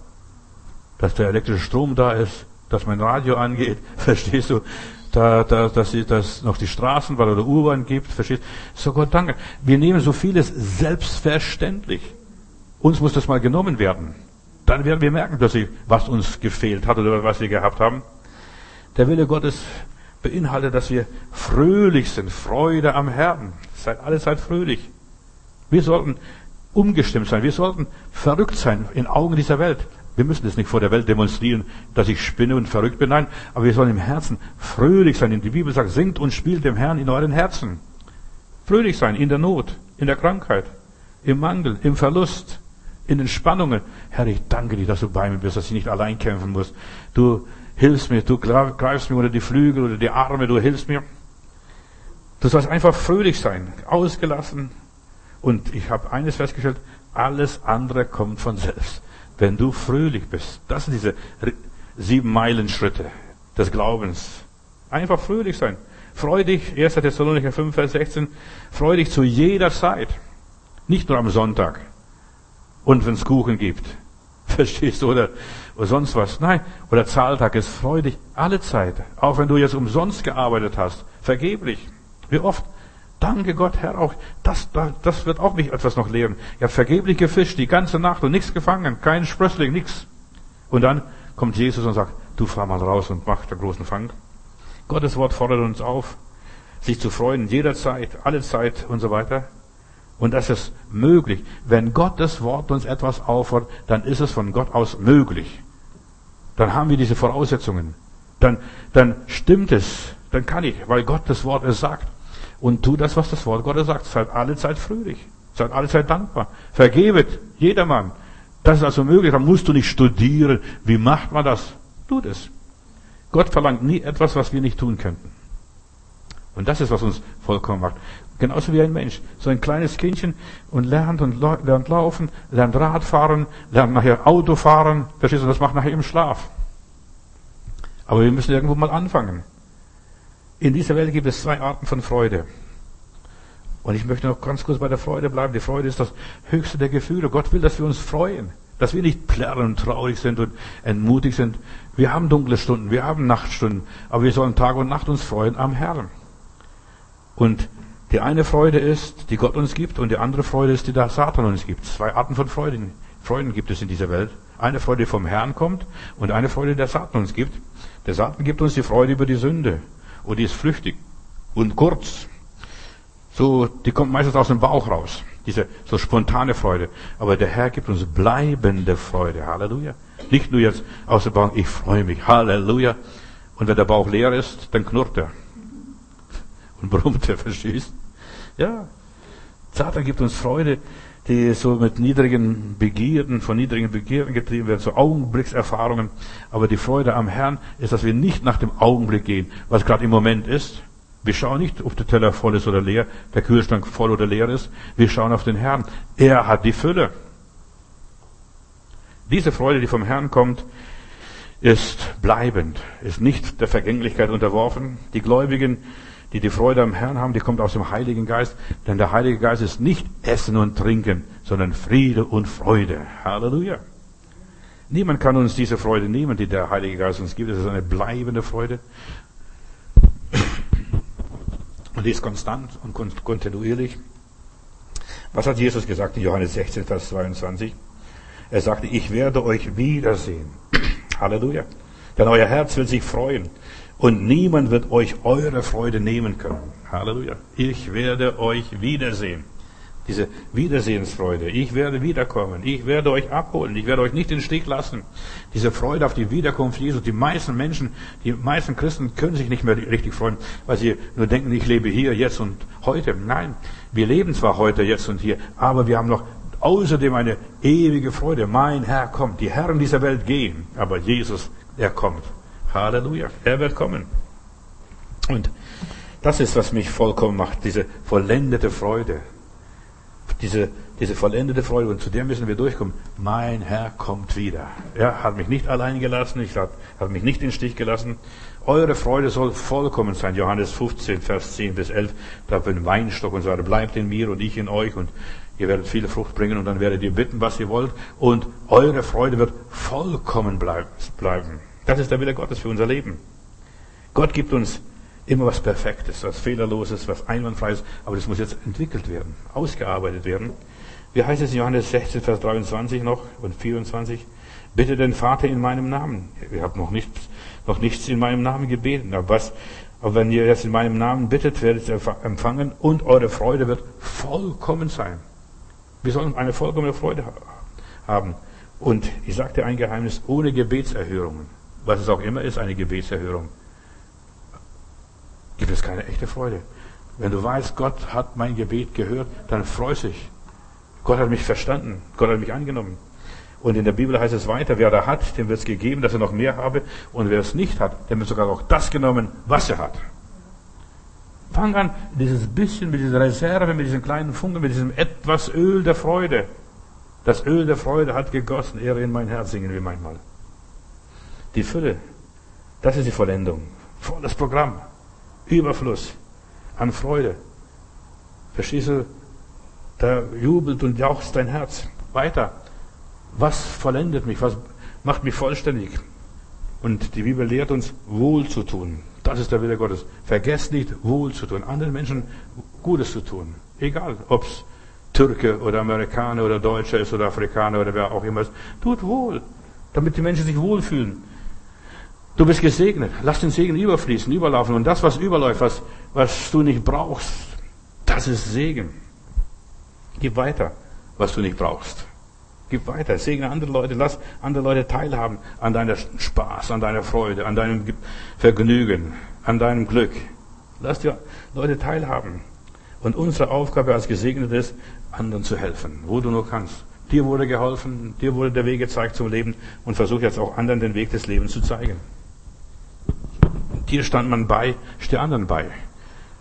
Dass der elektrische Strom da ist, dass mein Radio angeht, verstehst du? Da, da, dass es noch die Straßenbahn oder U-Bahn gibt, verstehst du? So Gott danke. Wir nehmen so vieles selbstverständlich. Uns muss das mal genommen werden. Dann werden wir merken plötzlich, was uns gefehlt hat oder was wir gehabt haben. Der Wille Gottes beinhaltet, dass wir fröhlich sind, Freude am Herrn. Seid alle Zeit fröhlich. Wir sollten umgestimmt sein, wir sollten verrückt sein in Augen dieser Welt. Wir müssen das nicht vor der Welt demonstrieren, dass ich spinne und verrückt bin. Nein, aber wir sollen im Herzen fröhlich sein. Die Bibel sagt, singt und spielt dem Herrn in euren Herzen. Fröhlich sein in der Not, in der Krankheit, im Mangel, im Verlust, in den Spannungen. Herr, ich danke dir, dass du bei mir bist, dass ich nicht allein kämpfen muss. Du hilfst mir, du greifst mir unter die Flügel oder die Arme, du hilfst mir. Du sollst einfach fröhlich sein, ausgelassen. Und ich habe eines festgestellt, alles andere kommt von selbst. Wenn du fröhlich bist, das sind diese sieben Meilenschritte des Glaubens. Einfach fröhlich sein. Freu dich, erster Thessalonicher fünf, Vers sechzehn, freu dich zu jeder Zeit. Nicht nur am Sonntag. Und wenn es Kuchen gibt. Verstehst du? Oder, oder sonst was. Nein. Oder Zahltag ist freu dich alle Zeit. Auch wenn du jetzt umsonst gearbeitet hast. Vergeblich. Wie oft? Danke Gott, Herr, auch das, das wird auch mich etwas noch lehren. Ich habe vergeblich gefischt die ganze Nacht und nichts gefangen, kein Sprössling, nichts. Und dann kommt Jesus und sagt, du fahr mal raus und mach den großen Fang. Gottes Wort fordert uns auf, sich zu freuen, jederzeit, alle Zeit und so weiter. Und das ist möglich. Wenn Gottes Wort uns etwas auffordert, dann ist es von Gott aus möglich. Dann haben wir diese Voraussetzungen. Dann, dann stimmt es. Dann kann ich, weil Gott das Wort es sagt. Und tu das, was das Wort Gottes sagt. Seid alle Zeit fröhlich. Seid alle Zeit dankbar. Vergebet jedermann. Das ist also möglich. Da musst du nicht studieren. Wie macht man das? Tut es. Gott verlangt nie etwas, was wir nicht tun könnten. Und das ist, was uns vollkommen macht. Genauso wie ein Mensch. So ein kleines Kindchen und lernt und lernt laufen, lernt Radfahren, lernt nachher Auto fahren. Verstehst du, das macht nachher im Schlaf. Aber wir müssen irgendwo mal anfangen. In dieser Welt gibt es zwei Arten von Freude. Und ich möchte noch ganz kurz bei der Freude bleiben. Die Freude ist das höchste der Gefühle. Gott will, dass wir uns freuen. Dass wir nicht plärren und traurig sind und entmutigt sind. Wir haben dunkle Stunden, wir haben Nachtstunden. Aber wir sollen Tag und Nacht uns freuen am Herrn. Und die eine Freude ist, die Gott uns gibt, und die andere Freude ist, die der Satan uns gibt. Zwei Arten von Freuden, Freuden gibt es in dieser Welt. Eine Freude, die vom Herrn kommt, und eine Freude, die der Satan uns gibt. Der Satan gibt uns die Freude über die Sünde. Und die ist flüchtig und kurz. So, die kommt meistens aus dem Bauch raus. Diese so spontane Freude. Aber der Herr gibt uns bleibende Freude. Halleluja. Nicht nur jetzt aus dem Bauch, ich freue mich. Halleluja. Und wenn der Bauch leer ist, dann knurrt er. Und brummt er, verstehst? Ja. Satan gibt uns Freude, die so mit niedrigen Begierden, von niedrigen Begierden getrieben werden, so Augenblickserfahrungen. Aber die Freude am Herrn ist, dass wir nicht nach dem Augenblick gehen, was gerade im Moment ist. Wir schauen nicht, ob der Teller voll ist oder leer, der Kühlschrank voll oder leer ist. Wir schauen auf den Herrn. Er hat die Fülle. Diese Freude, die vom Herrn kommt, ist bleibend, ist nicht der Vergänglichkeit unterworfen. Die Gläubigen, die die Freude am Herrn haben, die kommt aus dem Heiligen Geist. Denn der Heilige Geist ist nicht Essen und Trinken, sondern Friede und Freude. Halleluja. Niemand kann uns diese Freude nehmen, die der Heilige Geist uns gibt. Es ist eine bleibende Freude. Und die ist konstant und kontinuierlich. Was hat Jesus gesagt in Johannes sechzehn, Vers zweiundzwanzig? Er sagte, ich werde euch wiedersehen. Halleluja. Denn euer Herz wird sich freuen. Und niemand wird euch eure Freude nehmen können. Halleluja. Ich werde euch wiedersehen. Diese Wiedersehensfreude. Ich werde wiederkommen. Ich werde euch abholen. Ich werde euch nicht in den Stich lassen. Diese Freude auf die Wiederkunft Jesus. Die meisten Menschen, die meisten Christen können sich nicht mehr richtig freuen, weil sie nur denken, ich lebe hier, jetzt und heute. Nein, wir leben zwar heute, jetzt und hier, aber wir haben noch außerdem eine ewige Freude. Mein Herr kommt. Die Herren dieser Welt gehen, aber Jesus, er kommt. Halleluja. Er wird kommen. Und das ist, was mich vollkommen macht. Diese vollendete Freude. Diese, diese vollendete Freude, und zu der müssen wir durchkommen. Mein Herr kommt wieder. Er hat mich nicht allein gelassen, ich hat, hat mich nicht in den Stich gelassen. Eure Freude soll vollkommen sein. Johannes fünfzehn, Vers zehn bis elf. Da bin Weinstock und so weiter. Bleibt in mir und ich in euch, und ihr werdet viele Frucht bringen, und dann werdet ihr bitten, was ihr wollt, und eure Freude wird vollkommen bleiben. Das ist der Wille Gottes für unser Leben. Gott gibt uns immer was Perfektes, was Fehlerloses, was Einwandfreies, aber das muss jetzt entwickelt werden, ausgearbeitet werden. Wie heißt es in Johannes sechzehn, Vers dreiundzwanzig noch und vierundzwanzig? Bitte den Vater in meinem Namen. Ihr habt noch nichts, noch nichts in meinem Namen gebeten. Aber was, aber wenn ihr jetzt in meinem Namen bittet, werdet ihr empfangen, und eure Freude wird vollkommen sein. Wir sollen eine vollkommene Freude haben. Und ich sagte ein Geheimnis, ohne Gebetserhörungen, was es auch immer ist, eine Gebetserhörung, gibt es keine echte Freude. Wenn du weißt, Gott hat mein Gebet gehört, dann freust dich. Gott hat mich verstanden. Gott hat mich angenommen. Und in der Bibel heißt es weiter, wer da hat, dem wird es gegeben, dass er noch mehr habe. Und wer es nicht hat, dem wird sogar auch das genommen, was er hat. Fang an, dieses bisschen, mit dieser Reserve, mit diesem kleinen Funken, mit diesem etwas Öl der Freude. Das Öl der Freude hat gegossen, Ehre in mein Herz, singen wir manchmal. Die Fülle, das ist die Vollendung. Volles Programm. Überfluss an Freude. Verstehst du? Da jubelt und jauchzt dein Herz. Weiter. Was vollendet mich? Was macht mich vollständig? Und die Bibel lehrt uns, wohl zu tun. Das ist der Wille Gottes. Vergesst nicht, wohl zu tun. Anderen Menschen Gutes zu tun. Egal, ob es Türke oder Amerikaner oder Deutscher ist oder Afrikaner oder wer auch immer ist. Tut wohl, damit die Menschen sich wohlfühlen. Du bist gesegnet. Lass den Segen überfließen, überlaufen. Und das, was überläuft, was, was du nicht brauchst, das ist Segen. Gib weiter, was du nicht brauchst. Gib weiter. Segne andere Leute. Lass andere Leute teilhaben an deiner Spaß, an deiner Freude, an deinem Vergnügen, an deinem Glück. Lass die Leute teilhaben. Und unsere Aufgabe als Gesegnet ist, anderen zu helfen, wo du nur kannst. Dir wurde geholfen, dir wurde der Weg gezeigt zum Leben, und versuch jetzt auch anderen den Weg des Lebens zu zeigen. Dir stand man bei, steh anderen bei.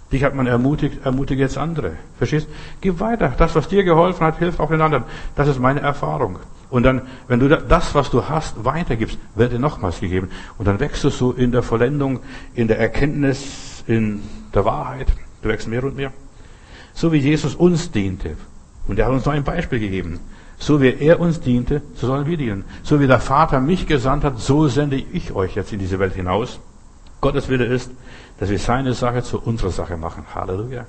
Dich hat man ermutigt, ermutige jetzt andere. Verstehst? Gib weiter. Das, was dir geholfen hat, hilft auch den anderen. Das ist meine Erfahrung. Und dann, wenn du das, was du hast, weitergibst, wird dir nochmals gegeben. Und dann wächst du so in der Vollendung, in der Erkenntnis, in der Wahrheit. Du wächst mehr und mehr. So wie Jesus uns diente. Und er hat uns noch ein Beispiel gegeben. So wie er uns diente, so sollen wir dienen. So wie der Vater mich gesandt hat, so sende ich euch jetzt in diese Welt hinaus. Gottes Wille ist, dass wir seine Sache zu unserer Sache machen. Halleluja.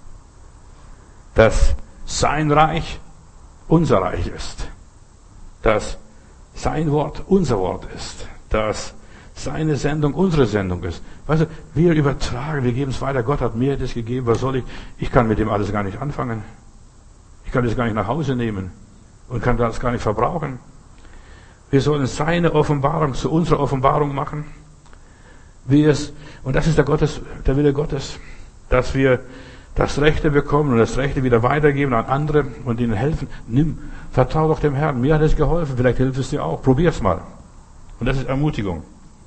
Dass sein Reich unser Reich ist. Dass sein Wort unser Wort ist. Dass seine Sendung unsere Sendung ist. Weißt du, wir übertragen, wir geben es weiter. Gott hat mir das gegeben. Was soll ich? Ich kann mit dem alles gar nicht anfangen. Ich kann das gar nicht nach Hause nehmen. Und kann das gar nicht verbrauchen. Wir sollen seine Offenbarung zu unserer Offenbarung machen. Wie es, und das ist der Gottes, der Wille Gottes, dass wir das Rechte bekommen und das Rechte wieder weitergeben an andere und ihnen helfen. Nimm, vertrau doch dem Herrn. Mir hat es geholfen, vielleicht hilft es dir auch. Probier's mal. Und das ist Ermutigung.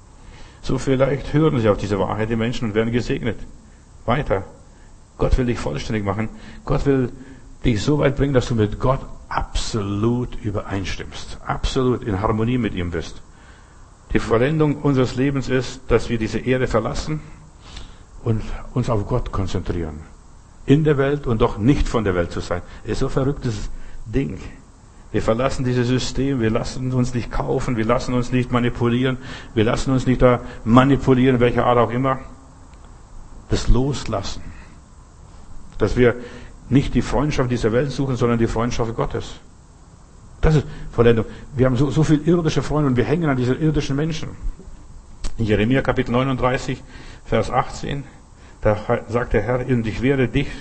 So vielleicht hören sie auf diese Wahrheit die Menschen und werden gesegnet. Weiter. Gott will dich vollständig machen. Gott will dich so weit bringen, dass du mit Gott absolut übereinstimmst. Absolut in Harmonie mit ihm bist. Die Vollendung unseres Lebens ist, dass wir diese Erde verlassen und uns auf Gott konzentrieren. In der Welt und doch nicht von der Welt zu sein. Das ist so ein verrücktes Ding. Wir verlassen dieses System, wir lassen uns nicht kaufen, wir lassen uns nicht manipulieren, wir lassen uns nicht da manipulieren, welcher Art auch immer. Das Loslassen. Dass wir nicht die Freundschaft dieser Welt suchen, sondern die Freundschaft Gottes. Das ist Vollendung. Wir haben so, so viele irdische Freunde und wir hängen an diesen irdischen Menschen. In Jeremia Kapitel neununddreißig, Vers achtzehn, da sagt der Herr, und ich werde dich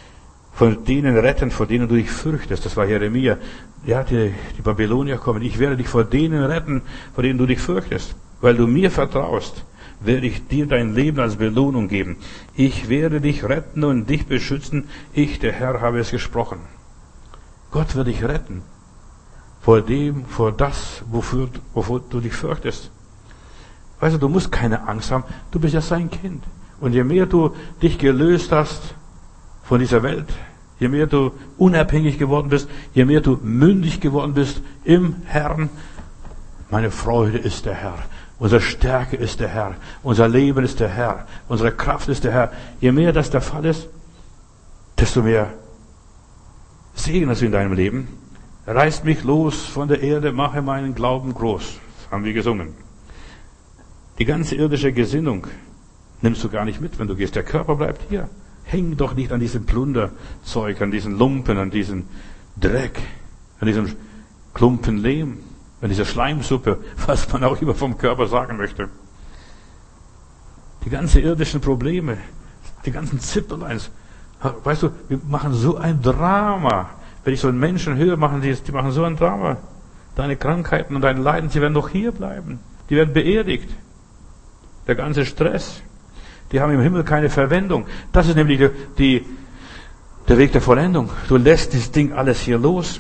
von denen retten, vor denen du dich fürchtest. Das war Jeremia. Ja, die, die Babylonier kommen. Ich werde dich vor denen retten, vor denen du dich fürchtest. Weil du mir vertraust, werde ich dir dein Leben als Belohnung geben. Ich werde dich retten und dich beschützen. Ich, der Herr, habe es gesprochen. Gott wird dich retten. Vor dem, vor das, wofür, wovor du dich fürchtest. Weißt du, du musst keine Angst haben. Du bist ja sein Kind. Und je mehr du dich gelöst hast von dieser Welt, je mehr du unabhängig geworden bist, je mehr du mündig geworden bist im Herrn, meine Freude ist der Herr. Unsere Stärke ist der Herr. Unser Leben ist der Herr. Unsere Kraft ist der Herr. Je mehr das der Fall ist, desto mehr Segen hast du in deinem Leben. Reißt mich los von der Erde, mache meinen Glauben groß. Das haben wir gesungen. Die ganze irdische Gesinnung nimmst du gar nicht mit, wenn du gehst. Der Körper bleibt hier. Häng doch nicht an diesem Plunderzeug, an diesen Lumpen, an diesem Dreck, an diesem Klumpen Lehm, an dieser Schleimsuppe, was man auch immer vom Körper sagen möchte. Die ganzen irdischen Probleme, die ganzen Zipperleins. Weißt du, wir machen so ein Drama. Wenn ich so einen Menschen höre, machen die, die machen so ein Drama. Deine Krankheiten und deine Leiden, sie werden doch hier bleiben. Die werden beerdigt. Der ganze Stress. Die haben im Himmel keine Verwendung. Das ist nämlich die, die, der Weg der Vollendung. Du lässt dieses Ding alles hier los.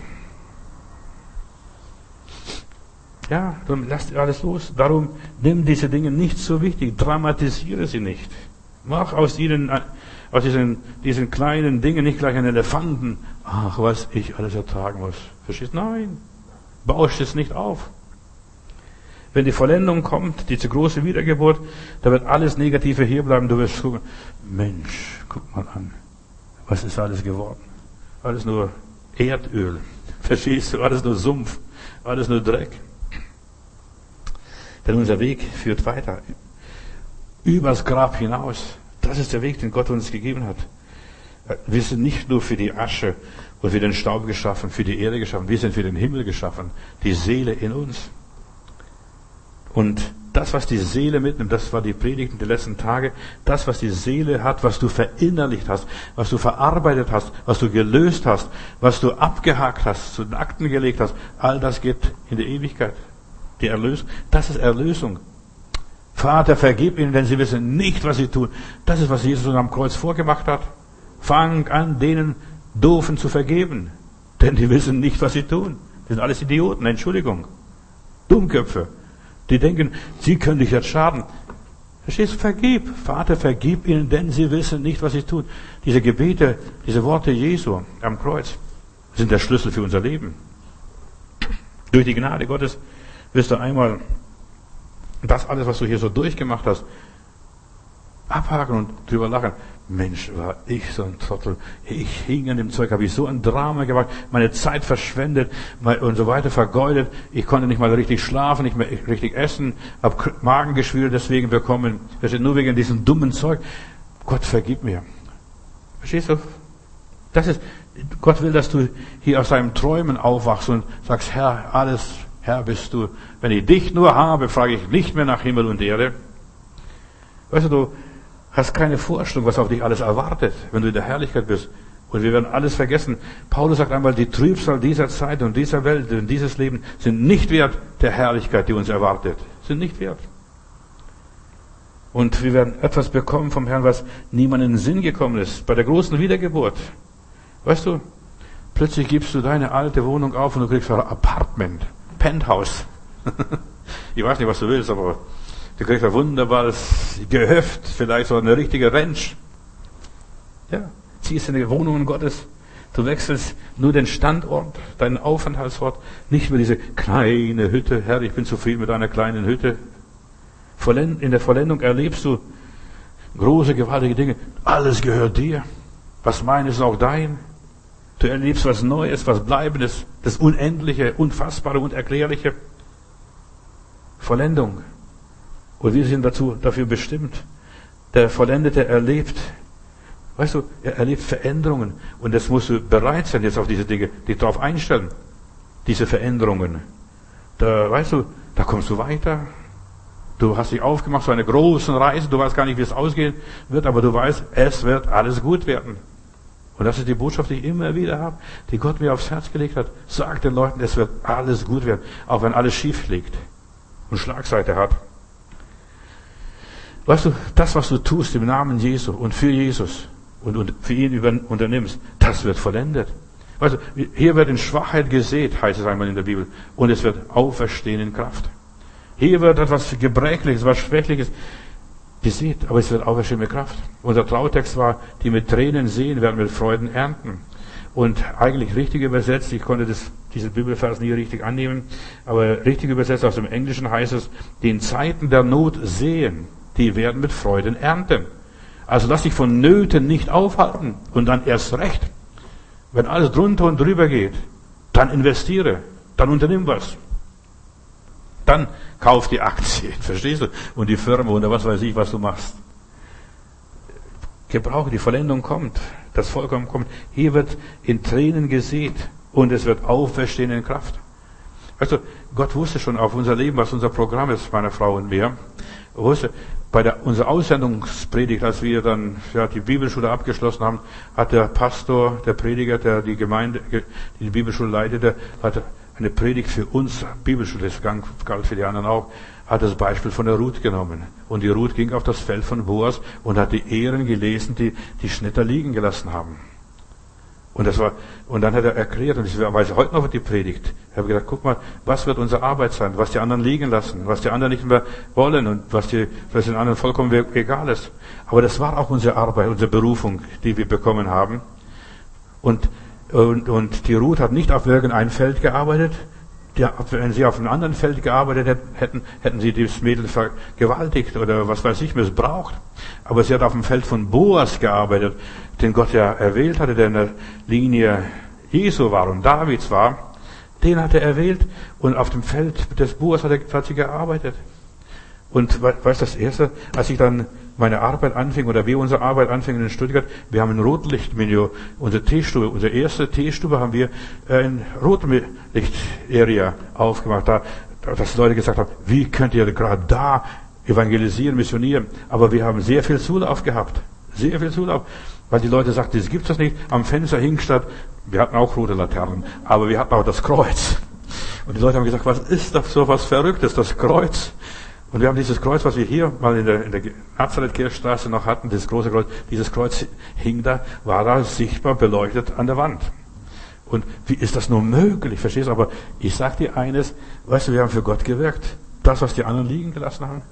Ja, du lässt alles los. Darum nimm diese Dinge nicht so wichtig. Dramatisiere sie nicht. Mach aus ihnen, aus diesen, diesen kleinen Dingen nicht gleich einen Elefanten. Ach, was ich alles ertragen muss. Verstehst? Nein. Bausch es nicht auf. Wenn die Vollendung kommt, diese große Wiedergeburt, da wird alles Negative hier bleiben. Du wirst gucken, Mensch, guck mal an. Was ist alles geworden? Alles nur Erdöl. Verstehst du? Alles nur Sumpf. Alles nur Dreck. Denn unser Weg führt weiter. Übers Grab hinaus. Das ist der Weg, den Gott uns gegeben hat. Wir sind nicht nur für die Asche und für den Staub geschaffen, für die Erde geschaffen. Wir sind für den Himmel geschaffen. Die Seele in uns. Und das, was die Seele mitnimmt, das war die Predigt der letzten Tage, das, was die Seele hat, was du verinnerlicht hast, was du verarbeitet hast, was du gelöst hast, was du abgehakt hast, zu den Akten gelegt hast, all das geht in die Ewigkeit. Die Erlösung, das ist Erlösung. Vater, vergib ihnen, denn sie wissen nicht, was sie tun. Das ist, was Jesus am Kreuz vorgemacht hat. Fang an, denen Doofen zu vergeben, denn die wissen nicht, was sie tun. Die sind alles Idioten, Entschuldigung. Dummköpfe. Die denken, sie können dich jetzt schaden. Verstehst du? Vergib. Vater, vergib ihnen, denn sie wissen nicht, was sie tun. Diese Gebete, diese Worte Jesu am Kreuz sind der Schlüssel für unser Leben. Durch die Gnade Gottes wirst du einmal das alles, was du hier so durchgemacht hast, abhaken und drüber lachen. Mensch, war ich so ein Trottel. Ich hing an dem Zeug, habe ich so ein Drama gemacht, meine Zeit verschwendet und so weiter vergeudet. Ich konnte nicht mal richtig schlafen, nicht mehr richtig essen, habe Magengeschwüre deswegen bekommen. Das ist nur wegen diesem dummen Zeug. Gott, vergib mir. Verstehst du? Das ist, Gott will, dass du hier aus deinen Träumen aufwachst und sagst, Herr, alles, Herr bist du. Wenn ich dich nur habe, frage ich nicht mehr nach Himmel und Erde. Weißt du, du hast keine Vorstellung, was auf dich alles erwartet, wenn du in der Herrlichkeit bist. Und wir werden alles vergessen. Paulus sagt einmal, die Trübsal dieser Zeit und dieser Welt und dieses Leben sind nicht wert der Herrlichkeit, die uns erwartet. Sind nicht wert. Und wir werden etwas bekommen vom Herrn, was niemandem in den Sinn gekommen ist. Bei der großen Wiedergeburt. Weißt du, plötzlich gibst du deine alte Wohnung auf und du kriegst ein Apartment, Penthouse. Ich weiß nicht, was du willst, aber du kriegst ein wunderbares Gehöft, vielleicht so eine richtige Ranch. Ja, ziehst in die Wohnungen Gottes. Du wechselst nur den Standort, deinen Aufenthaltsort, nicht mehr diese kleine Hütte. Herr, ich bin zufrieden mit einer kleinen Hütte. In der Vollendung erlebst du große, gewaltige Dinge. Alles gehört dir. Was mein ist auch dein. Du erlebst was Neues, was Bleibendes, das Unendliche, Unfassbare, Unerklärliche. Vollendung. Und wir sind dazu, dafür bestimmt. Der Vollendete erlebt, weißt du, er erlebt Veränderungen. Und jetzt musst du bereit sein, jetzt auf diese Dinge, dich darauf einstellen. Diese Veränderungen. Da, weißt du, da kommst du weiter. Du hast dich aufgemacht zu einer großen Reise. Du weißt gar nicht, wie es ausgehen wird, aber du weißt, es wird alles gut werden. Und das ist die Botschaft, die ich immer wieder habe, die Gott mir aufs Herz gelegt hat. Sag den Leuten, es wird alles gut werden, auch wenn alles schief liegt und Schlagseite hat. Weißt du, das, was du tust im Namen Jesu und für Jesus und, und für ihn über, unternimmst, das wird vollendet. Weißt du, hier wird in Schwachheit gesät, heißt es einmal in der Bibel, und es wird auferstehen in Kraft. Hier wird etwas Gebrechliches, was Schwächliches gesät, aber es wird auferstehen mit Kraft. Unser Trautext war, die mit Tränen sehen, werden mit Freuden ernten. Und eigentlich richtig übersetzt, ich konnte das, diese Bibelvers nie richtig annehmen, aber richtig übersetzt aus dem Englischen heißt es, die in Zeiten der Not sehen, die werden mit Freuden ernten. Also lass dich von Nöten nicht aufhalten und dann erst recht. Wenn alles drunter und drüber geht, dann investiere, dann unternimm was. Dann kauf die Aktien, verstehst du? Und die Firma oder was weiß ich, was du machst. Gebrauche, die Vollendung kommt, das Vollkommen kommt. Hier wird in Tränen gesät und es wird auferstehen in Kraft. Also Gott wusste schon auf unser Leben, was unser Programm ist, meine Frau und mir. Er wusste, bei der, unserer Aussendungspredigt, als wir dann ja, die Bibelschule abgeschlossen haben, hat der Pastor, der Prediger, der die Gemeinde, die, die Bibelschule leitete, hat eine Predigt für uns, Bibelschule, das galt für die anderen auch, hat das Beispiel von der Ruth genommen. Und die Ruth ging auf das Feld von Boas und hat die Ehren gelesen, die die Schnitter liegen gelassen haben. Und das war, und dann hat er erklärt, und ich weiß heute noch die Predigt. Ich habe gedacht, guck mal, was wird unsere Arbeit sein, was die anderen liegen lassen, was die anderen nicht mehr wollen und was die, was den anderen vollkommen egal ist. Aber das war auch unsere Arbeit, unsere Berufung, die wir bekommen haben. Und, und, und die Ruth hat nicht auf irgendein Feld gearbeitet. Die, wenn sie auf einem anderen Feld gearbeitet hätten, hätten sie dieses Mädel vergewaltigt oder was weiß ich, missbraucht. Aber sie hat auf dem Feld von Boas gearbeitet, den Gott ja erwählt hatte, der in der Linie Jesu war und Davids war. Den hat er erwählt und auf dem Feld des Boas hat, er, hat sie gearbeitet. Und weißt du, das Erste, als ich dann meine Arbeit anfing, oder wir unsere Arbeit anfingen in Stuttgart, wir haben ein Rotlichtmenü, unsere Teestube, unsere erste Teestube haben wir in Rotlicht-Area aufgemacht, da, dass Leute gesagt haben, wie könnt ihr gerade da evangelisieren, missionieren? Aber wir haben sehr viel Zulauf gehabt, sehr viel Zulauf, weil die Leute sagten, das gibt es nicht. Am Fenster hing statt, wir hatten auch rote Laternen, aber wir hatten auch das Kreuz. Und die Leute haben gesagt, was ist das so was Verrücktes, das Kreuz? Und wir haben dieses Kreuz, was wir hier mal in der, in der Nazareth-Kirchstraße noch hatten, dieses große Kreuz, dieses Kreuz hing da, war da sichtbar beleuchtet an der Wand. Und wie ist das nur möglich? Verstehst du? Aber ich sag dir eines, weißt du, wir haben für Gott gewirkt. Das, was die anderen liegen gelassen haben.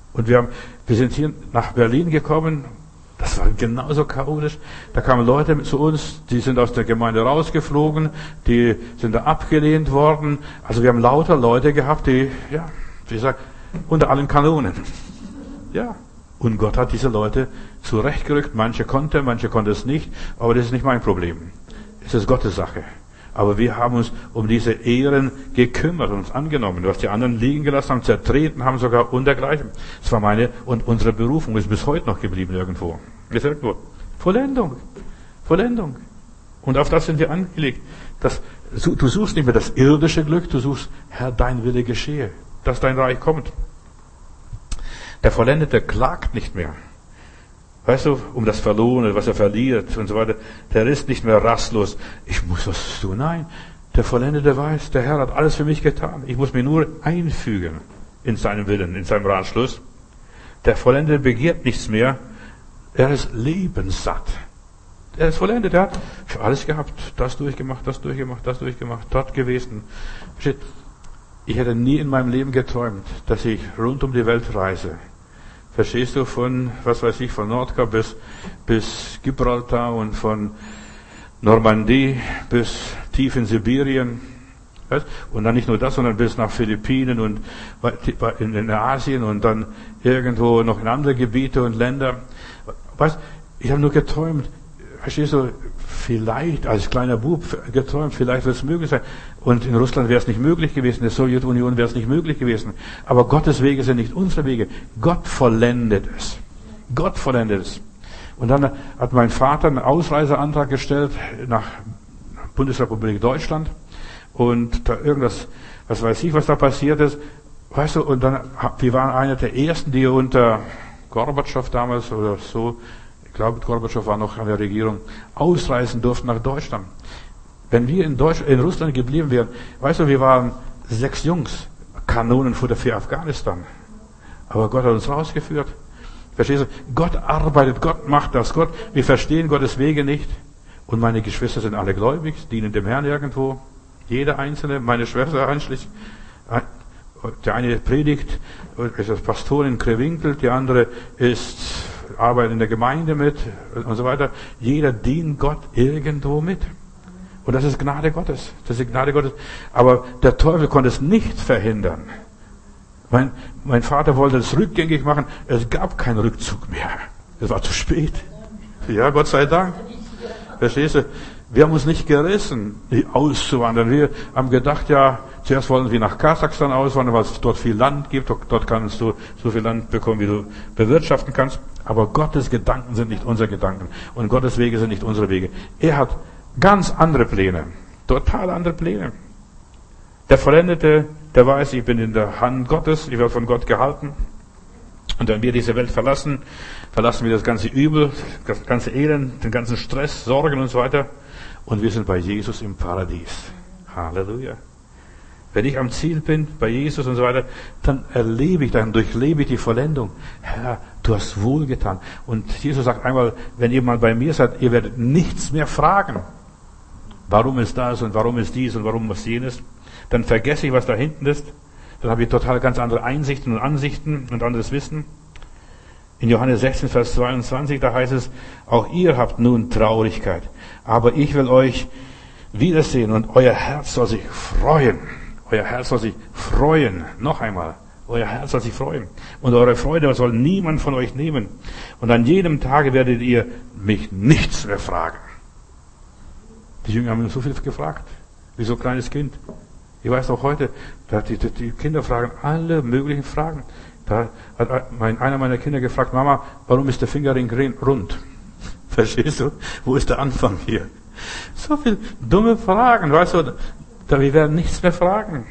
Und wir haben, wir sind hier nach Berlin gekommen. Das war genauso chaotisch. Da kamen Leute zu uns, die sind aus der Gemeinde rausgeflogen, die sind da abgelehnt worden. Also wir haben lauter Leute gehabt, die, ja, wie gesagt, unter allen Kanonen. Ja. Und Gott hat diese Leute zurechtgerückt. Manche konnte, manche konnte es nicht. Aber das ist nicht mein Problem. Es ist Gottes Sache. Aber wir haben uns um diese Ehren gekümmert und uns angenommen. Was die anderen liegen gelassen haben, zertreten haben sogar und dergleichen. Das war meine und unsere Berufung. Ist bis heute noch geblieben irgendwo. Ist irgendwo. Vollendung. Vollendung. Und auf das sind wir angelegt. Das, du suchst nicht mehr das irdische Glück, du suchst, Herr, dein Wille geschehe. Dass dein Reich kommt. Der Vollendete klagt nicht mehr. Weißt du, um das Verlorene, was er verliert und so weiter. Der ist nicht mehr rastlos. Ich muss was tun. Nein, der Vollendete weiß, der Herr hat alles für mich getan. Ich muss mich nur einfügen in seinen Willen, in seinem Ratschluss. Der Vollendete begehrt nichts mehr. Er ist lebenssatt. Er ist vollendet. Er hat alles gehabt. Das durchgemacht, das durchgemacht, das durchgemacht, dort gewesen. Ich hätte nie in meinem Leben geträumt, dass ich rund um die Welt reise. Verstehst du, von, was weiß ich, von Nordkap bis, bis Gibraltar und von Normandie bis tief in Sibirien. Und dann nicht nur das, sondern bis nach Philippinen und in, in Asien und dann irgendwo noch in andere Gebiete und Länder. Weißt, ich habe nur geträumt, verstehst du, vielleicht, als kleiner Bub geträumt, vielleicht wird es möglich sein. Und in Russland wäre es nicht möglich gewesen, in der Sowjetunion wäre es nicht möglich gewesen. Aber Gottes Wege sind nicht unsere Wege. Gott vollendet es. Gott vollendet es. Und dann hat mein Vater einen Ausreiseantrag gestellt nach Bundesrepublik Deutschland. Und da irgendwas, was weiß ich, was da passiert ist. Weißt du, und dann, wir waren einer der ersten, die unter Gorbatschow damals oder so, ich glaube, Gorbatschow war noch an der Regierung, ausreisen durften nach Deutschland. Wenn wir in, Deutsch, in Russland geblieben wären, weißt du, wir waren sechs Jungs, Kanonenfutter für Afghanistan. Aber Gott hat uns rausgeführt. Verstehst du? Gott arbeitet, Gott macht das. Gott, wir verstehen Gottes Wege nicht. Und meine Geschwister sind alle gläubig, dienen dem Herrn irgendwo. Jeder Einzelne, meine Schwester einschließlich. Der eine predigt, ist Pastor in Krewinkel, die andere ist, arbeitet in der Gemeinde mit und so weiter. Jeder dient Gott irgendwo mit. Und das ist Gnade Gottes. Das ist Gnade Gottes. Aber der Teufel konnte es nicht verhindern. Mein, mein Vater wollte es rückgängig machen. Es gab keinen Rückzug mehr. Es war zu spät. Ja, Gott sei Dank. Verstehst du? Wir haben uns nicht gerissen, auszuwandern. Wir haben gedacht, ja, zuerst wollen wir nach Kasachstan auswandern, weil es dort viel Land gibt. Dort kannst du so viel Land bekommen, wie du bewirtschaften kannst. Aber Gottes Gedanken sind nicht unsere Gedanken. Und Gottes Wege sind nicht unsere Wege. Er hat ganz andere Pläne. Total andere Pläne. Der Vollendete, der weiß, ich bin in der Hand Gottes, ich werde von Gott gehalten. Und wenn wir diese Welt verlassen, verlassen wir das ganze Übel, das ganze Elend, den ganzen Stress, Sorgen und so weiter. Und wir sind bei Jesus im Paradies. Halleluja. Wenn ich am Ziel bin, bei Jesus und so weiter, dann erlebe ich, dann durchlebe ich die Vollendung. Herr, du hast wohlgetan. Und Jesus sagt einmal, wenn ihr mal bei mir seid, ihr werdet nichts mehr fragen. Warum ist das und warum ist dies und warum ist jenes? Dann vergesse ich, was da hinten ist. Dann habe ich total ganz andere Einsichten und Ansichten und anderes Wissen. In Johannes sechzehn, Vers zweiundzwanzig, da heißt es, auch ihr habt nun Traurigkeit, aber ich will euch wiedersehen und euer Herz soll sich freuen. Euer Herz soll sich freuen. Noch einmal. Euer Herz soll sich freuen. Und eure Freude soll niemand von euch nehmen. Und an jedem Tage werdet ihr mich nichts mehr fragen. Die Jünger haben so viel gefragt. Wie so ein kleines Kind. Ich weiß auch heute, die, die, die Kinder fragen alle möglichen Fragen. Da hat mein, einer meiner Kinder gefragt, Mama, warum ist der Fingerring rund? Verstehst du? Wo ist der Anfang hier? So viel dumme Fragen, weißt du? Da wir werden nichts mehr fragen.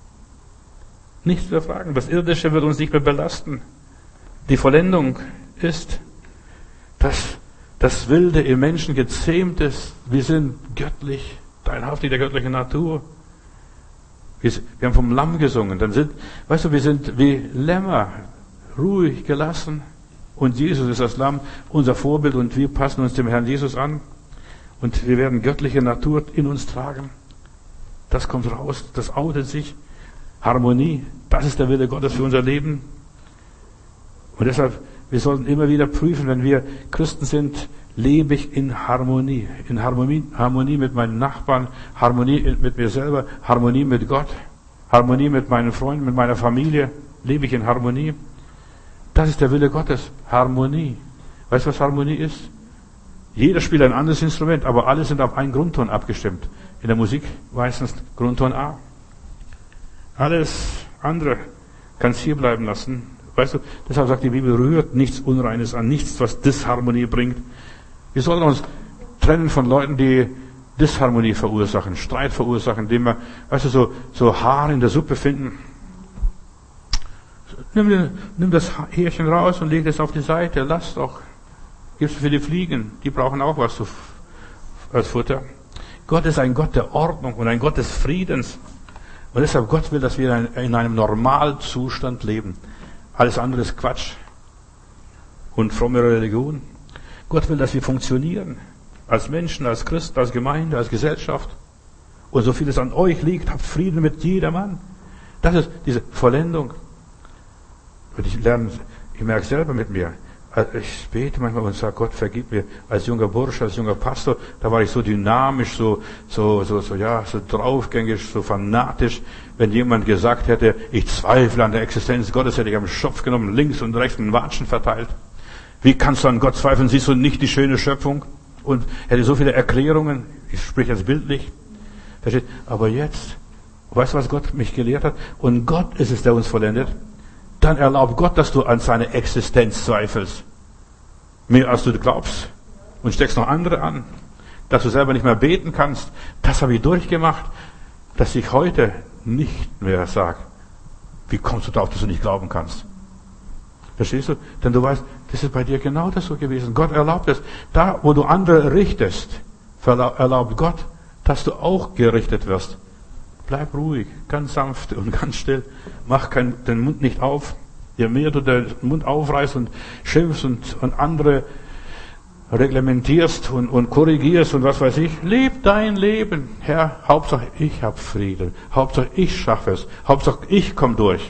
Nichts mehr fragen. Das Irdische wird uns nicht mehr belasten. Die Vollendung ist, dass das Wilde im Menschen gezähmt ist. Wir sind göttlich, teilhaftig der göttlichen Natur. Wir, wir haben vom Lamm gesungen. Dann sind, weißt du, wir sind wie Lämmer, ruhig, gelassen. Und Jesus ist das Lamm, unser Vorbild, und wir passen uns dem Herrn Jesus an. Und wir werden göttliche Natur in uns tragen. Das kommt raus, das outet sich. Harmonie, das ist der Wille Gottes für unser Leben. Und deshalb, wir sollten immer wieder prüfen, wenn wir Christen sind, lebe ich in Harmonie. In Harmonie, Harmonie mit meinen Nachbarn, Harmonie mit mir selber, Harmonie mit Gott, Harmonie mit meinen Freunden, mit meiner Familie. Lebe ich in Harmonie? Das ist der Wille Gottes. Harmonie. Weißt du, was Harmonie ist? Jeder spielt ein anderes Instrument, aber alle sind auf einen Grundton abgestimmt. In der Musik meistens Grundton A. Alles andere kannst hier bleiben lassen. Weißt du, deshalb sagt die Bibel, rührt nichts Unreines an, nichts, was Disharmonie bringt. Wir sollten uns trennen von Leuten, die Disharmonie verursachen, Streit verursachen, indem wir, weißt du, so, so Haare in der Suppe finden. Nimm, nimm das Härchen raus und leg das auf die Seite, lass doch. Gib's für die Fliegen, die brauchen auch was als Futter. Gott ist ein Gott der Ordnung und ein Gott des Friedens. Und deshalb Gott will, dass wir in einem Normalzustand leben. Alles andere ist Quatsch und fromme Religion. Gott will, dass wir funktionieren. Als Menschen, als Christen, als Gemeinde, als Gesellschaft. Und so vieles an euch liegt, habt Frieden mit jedermann. Das ist diese Vollendung. Und ich lerne, ich merke selber mit mir. Ich bete manchmal und sage, Gott, vergib mir. Als junger Bursche, als junger Pastor, da war ich so dynamisch, so, so, so, so, ja, so draufgängig, so fanatisch. Wenn jemand gesagt hätte, ich zweifle an der Existenz Gottes, hätte ich am Schopf genommen, links und rechts einen Watschen verteilt. Wie kannst du an Gott zweifeln? Siehst du nicht die schöne Schöpfung? Und hätte so viele Erklärungen. Ich spreche jetzt bildlich. Versteht? Aber jetzt, weißt du, was Gott mich gelehrt hat? Und Gott ist es, der uns vollendet. Dann erlaubt Gott, dass du an seine Existenz zweifelst. Mehr als du glaubst. Und steckst noch andere an. Dass du selber nicht mehr beten kannst. Das habe ich durchgemacht. Dass ich heute nicht mehr sage, wie kommst du darauf, dass du nicht glauben kannst? Verstehst du? Denn du weißt, das ist bei dir genau das so gewesen. Gott erlaubt es. Da, wo du andere richtest, erlaubt Gott, dass du auch gerichtet wirst. Bleib ruhig, ganz sanft und ganz still. Mach kein, den Mund nicht auf. Je mehr du den Mund aufreißt und schimpfst und, und andere reglementierst und, und korrigierst und was weiß ich, leb dein Leben. Herr, Hauptsache ich habe Frieden. Hauptsache ich schaffe es. Hauptsache ich komme durch.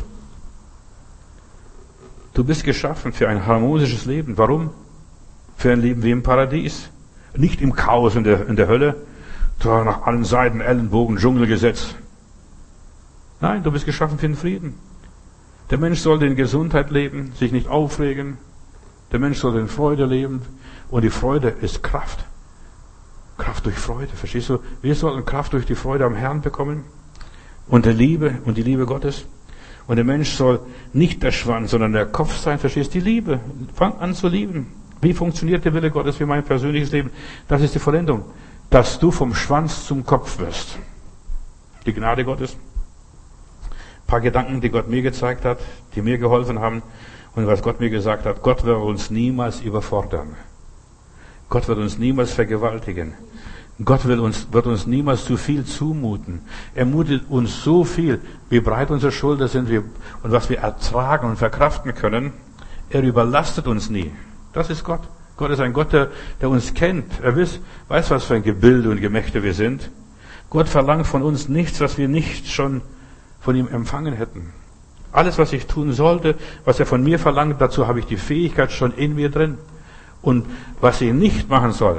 Du bist geschaffen für ein harmonisches Leben. Warum? Für ein Leben wie im Paradies. Nicht im Chaos in der, in der Hölle. Da nach allen Seiten Ellenbogen, Dschungelgesetz. Nein, du bist geschaffen für den Frieden. Der Mensch soll in Gesundheit leben, sich nicht aufregen. Der Mensch soll in Freude leben. Und die Freude ist Kraft. Kraft durch Freude, verstehst du? Wir sollten Kraft durch die Freude am Herrn bekommen. Und der Liebe und die Liebe Gottes. Und der Mensch soll nicht der Schwanz, sondern der Kopf sein, verstehst du? Die Liebe. Fang an zu lieben. Wie funktioniert der Wille Gottes für mein persönliches Leben? Das ist die Vollendung. Dass du vom Schwanz zum Kopf wirst. Die Gnade Gottes. Ein paar Gedanken, die Gott mir gezeigt hat, die mir geholfen haben. Und was Gott mir gesagt hat, Gott wird uns niemals überfordern. Gott wird uns niemals vergewaltigen. Gott will uns, wird uns niemals zu viel zumuten. Er mutet uns so viel, wie breit unsere Schulter sind wie, und was wir ertragen und verkraften können. Er überlastet uns nie. Das ist Gott. Gott ist ein Gott, der, der uns kennt. Er weiß, weiß, was für ein Gebilde und Gemächte wir sind. Gott verlangt von uns nichts, was wir nicht schon von ihm empfangen hätten. Alles, was ich tun sollte, was er von mir verlangt, dazu habe ich die Fähigkeit schon in mir drin. Und was ich nicht machen soll,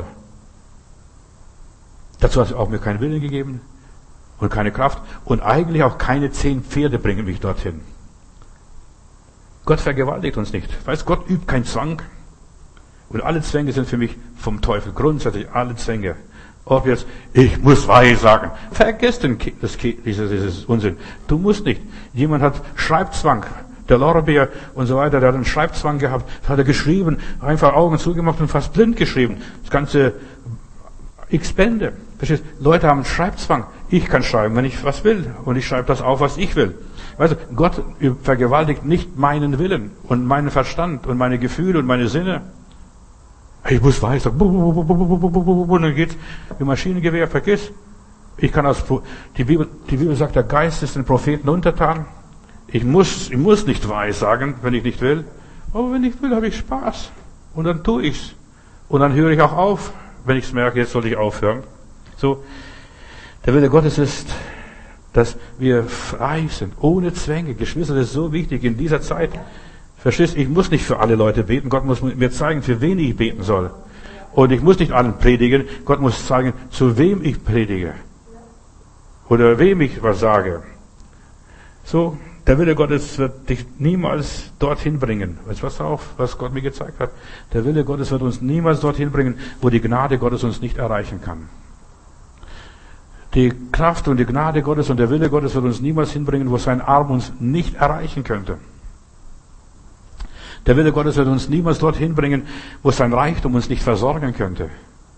dazu hat er auch mir keinen Willen gegeben und keine Kraft und eigentlich auch keine zehn Pferde bringen mich dorthin. Gott vergewaltigt uns nicht. Weißt, Gott übt keinen Zwang. Und alle Zwänge sind für mich vom Teufel. Grundsätzlich alle Zwänge. Ob jetzt, ich muss Weissagen. Vergiss den, das, dieses, dieses Unsinn. Du musst nicht. Jemand hat Schreibzwang. Der Lorbeer und so weiter, der hat einen Schreibzwang gehabt. Das hat er geschrieben. Einfach Augen zugemacht und fast blind geschrieben. Das ganze x Bände. Verstehst? Leute haben einen Schreibzwang. Ich kann schreiben, wenn ich was will. Und ich schreibe das auf, was ich will. Weißt du, Gott vergewaltigt nicht meinen Willen und meinen Verstand und meine Gefühle und meine Sinne. Ich muss weiß sagen, und dann geht's wie Maschinengewehr, vergiss. Ich kann als, die Bibel, die Bibel sagt, der Geist ist den Propheten untertan. Ich muss, ich muss nicht weiß sagen, wenn ich nicht will. Aber wenn ich will, habe ich Spaß. Und dann tue ich's. Und dann höre ich auch auf, wenn ich's merke, jetzt soll ich aufhören. So. Der Wille Gottes ist, dass wir frei sind, ohne Zwänge. Geschwister, das ist so wichtig in dieser Zeit. Verstehst du? Ich muss nicht für alle Leute beten. Gott muss mir zeigen, für wen ich beten soll. Und ich muss nicht allen predigen. Gott muss zeigen, zu wem ich predige. Oder wem ich was sage. So, der Wille Gottes wird dich niemals dorthin bringen. Weißt du, was auf, was Gott mir gezeigt hat? Der Wille Gottes wird uns niemals dorthin bringen, wo die Gnade Gottes uns nicht erreichen kann. Die Kraft und die Gnade Gottes und der Wille Gottes wird uns niemals hinbringen, wo sein Arm uns nicht erreichen könnte. Der Wille Gottes wird uns niemals dorthin bringen, wo sein Reichtum uns nicht versorgen könnte.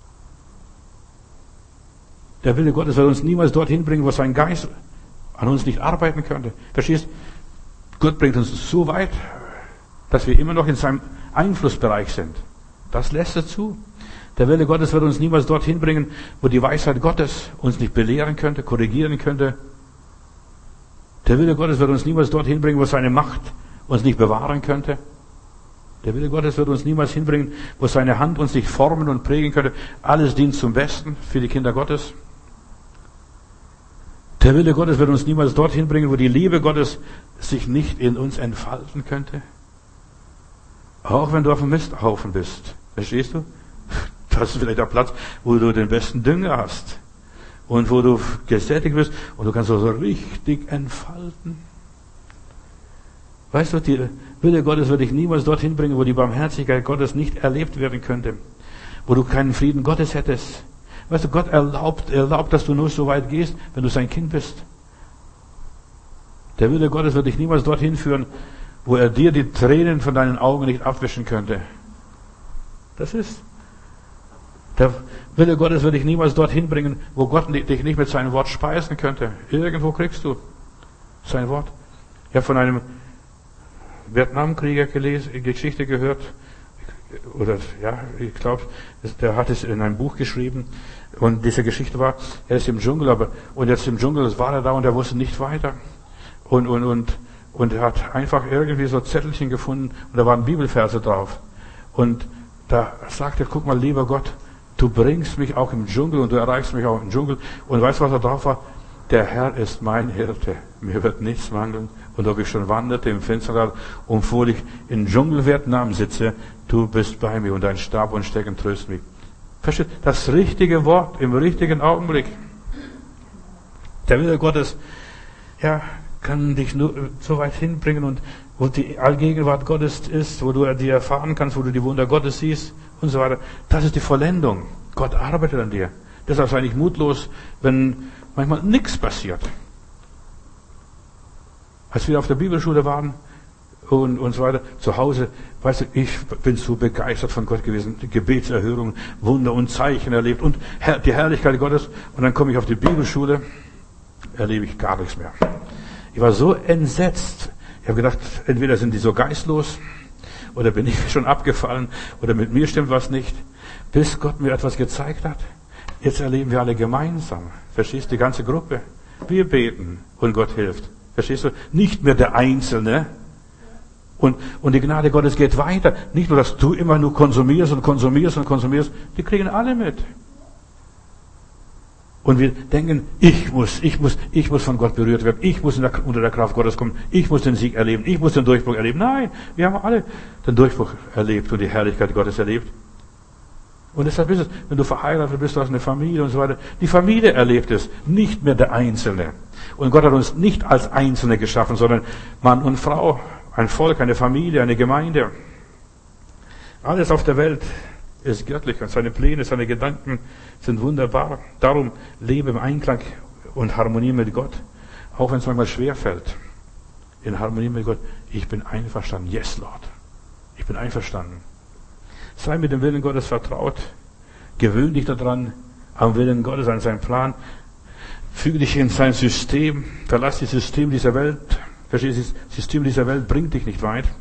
Der Wille Gottes wird uns niemals dorthin bringen, wo sein Geist an uns nicht arbeiten könnte. Verstehst? Gott bringt uns so weit, dass wir immer noch in seinem Einflussbereich sind. Das lässt er zu. Der Wille Gottes wird uns niemals dorthin bringen, wo die Weisheit Gottes uns nicht belehren könnte, korrigieren könnte. Der Wille Gottes wird uns niemals dorthin bringen, wo seine Macht uns nicht bewahren könnte. Der Wille Gottes wird uns niemals hinbringen, wo seine Hand uns nicht formen und prägen könnte. Alles dient zum Besten für die Kinder Gottes. Der Wille Gottes wird uns niemals dorthin bringen, wo die Liebe Gottes sich nicht in uns entfalten könnte. Auch wenn du auf dem Misthaufen bist. Verstehst du? Das ist vielleicht der Platz, wo du den besten Dünger hast. Und wo du gesättigt bist und du kannst so richtig entfalten. Weißt du, die Wille Gottes wird dich niemals dorthin bringen, wo die Barmherzigkeit Gottes nicht erlebt werden könnte. Wo du keinen Frieden Gottes hättest. Weißt du, Gott erlaubt, erlaubt, dass du nur so weit gehst, wenn du sein Kind bist. Der Wille Gottes wird dich niemals dorthin führen, wo er dir die Tränen von deinen Augen nicht abwischen könnte. Das ist. Der Wille Gottes wird dich niemals dorthin bringen, wo Gott dich nicht mit seinem Wort speisen könnte. Irgendwo kriegst du sein Wort. Ich habe von einem Vietnamkrieger gelesen, Geschichte gehört, oder ja, ich glaube, der hat es in einem Buch geschrieben. Und diese Geschichte war, er ist im Dschungel, aber und jetzt im Dschungel war er da und er wusste nicht weiter. Und und und und er hat einfach irgendwie so Zettelchen gefunden und da waren Bibelverse drauf. Und da sagte er, guck mal, lieber Gott, du bringst mich auch im Dschungel und du erreichst mich auch im Dschungel. Und weißt du, was da drauf war? Der Herr ist mein Hirte, mir wird nichts mangeln. Und ob ich schon wanderte im Finsternis, obwohl ich im Dschungel Vietnam sitze, du bist bei mir und dein Stab und Stecken tröst mich. Versteht? Das richtige Wort im richtigen Augenblick. Der Wille Gottes, ja, kann dich nur so weit hinbringen und wo die Allgegenwart Gottes ist, wo du die erfahren kannst, wo du die Wunder Gottes siehst und so weiter. Das ist die Vollendung. Gott arbeitet an dir. Deshalb sei nicht mutlos, wenn manchmal nichts passiert. Als wir auf der Bibelschule waren und, und so weiter, zu Hause, weißt du, ich bin so begeistert von Gott gewesen, die Gebetserhörung, Wunder und Zeichen erlebt und die Herrlichkeit Gottes. Und dann komme ich auf die Bibelschule, erlebe ich gar nichts mehr. Ich war so entsetzt. Ich habe gedacht, entweder sind die so geistlos oder bin ich schon abgefallen oder mit mir stimmt was nicht, bis Gott mir etwas gezeigt hat. Jetzt erleben wir alle gemeinsam. Verstehst du, die ganze Gruppe? Wir beten und Gott hilft. Verstehst du? Nicht mehr der Einzelne. Und, und die Gnade Gottes geht weiter. Nicht nur, dass du immer nur konsumierst und konsumierst und konsumierst. Die kriegen alle mit. Und wir denken, ich muss, ich muss, ich muss von Gott berührt werden. Ich muss in der, unter der Kraft Gottes kommen. Ich muss den Sieg erleben. Ich muss den Durchbruch erleben. Nein, wir haben alle den Durchbruch erlebt und die Herrlichkeit Gottes erlebt. Und deshalb ist es, wenn du verheiratet bist, du hast eine Familie und so weiter. Die Familie erlebt es, nicht mehr der Einzelne. Und Gott hat uns nicht als Einzelne geschaffen, sondern Mann und Frau, ein Volk, eine Familie, eine Gemeinde. Alles auf der Welt ist göttlich und seine Pläne, seine Gedanken sind wunderbar. Darum lebe im Einklang und Harmonie mit Gott, auch wenn es manchmal schwer fällt. In Harmonie mit Gott. Ich bin einverstanden. Yes, Lord. Ich bin einverstanden. Sei mit dem Willen Gottes vertraut. Gewöhn dich daran, am Willen Gottes, an seinen Plan. Füge dich in sein System. Verlass das System dieser Welt. Verstehst du, das System dieser Welt bringt dich nicht weit.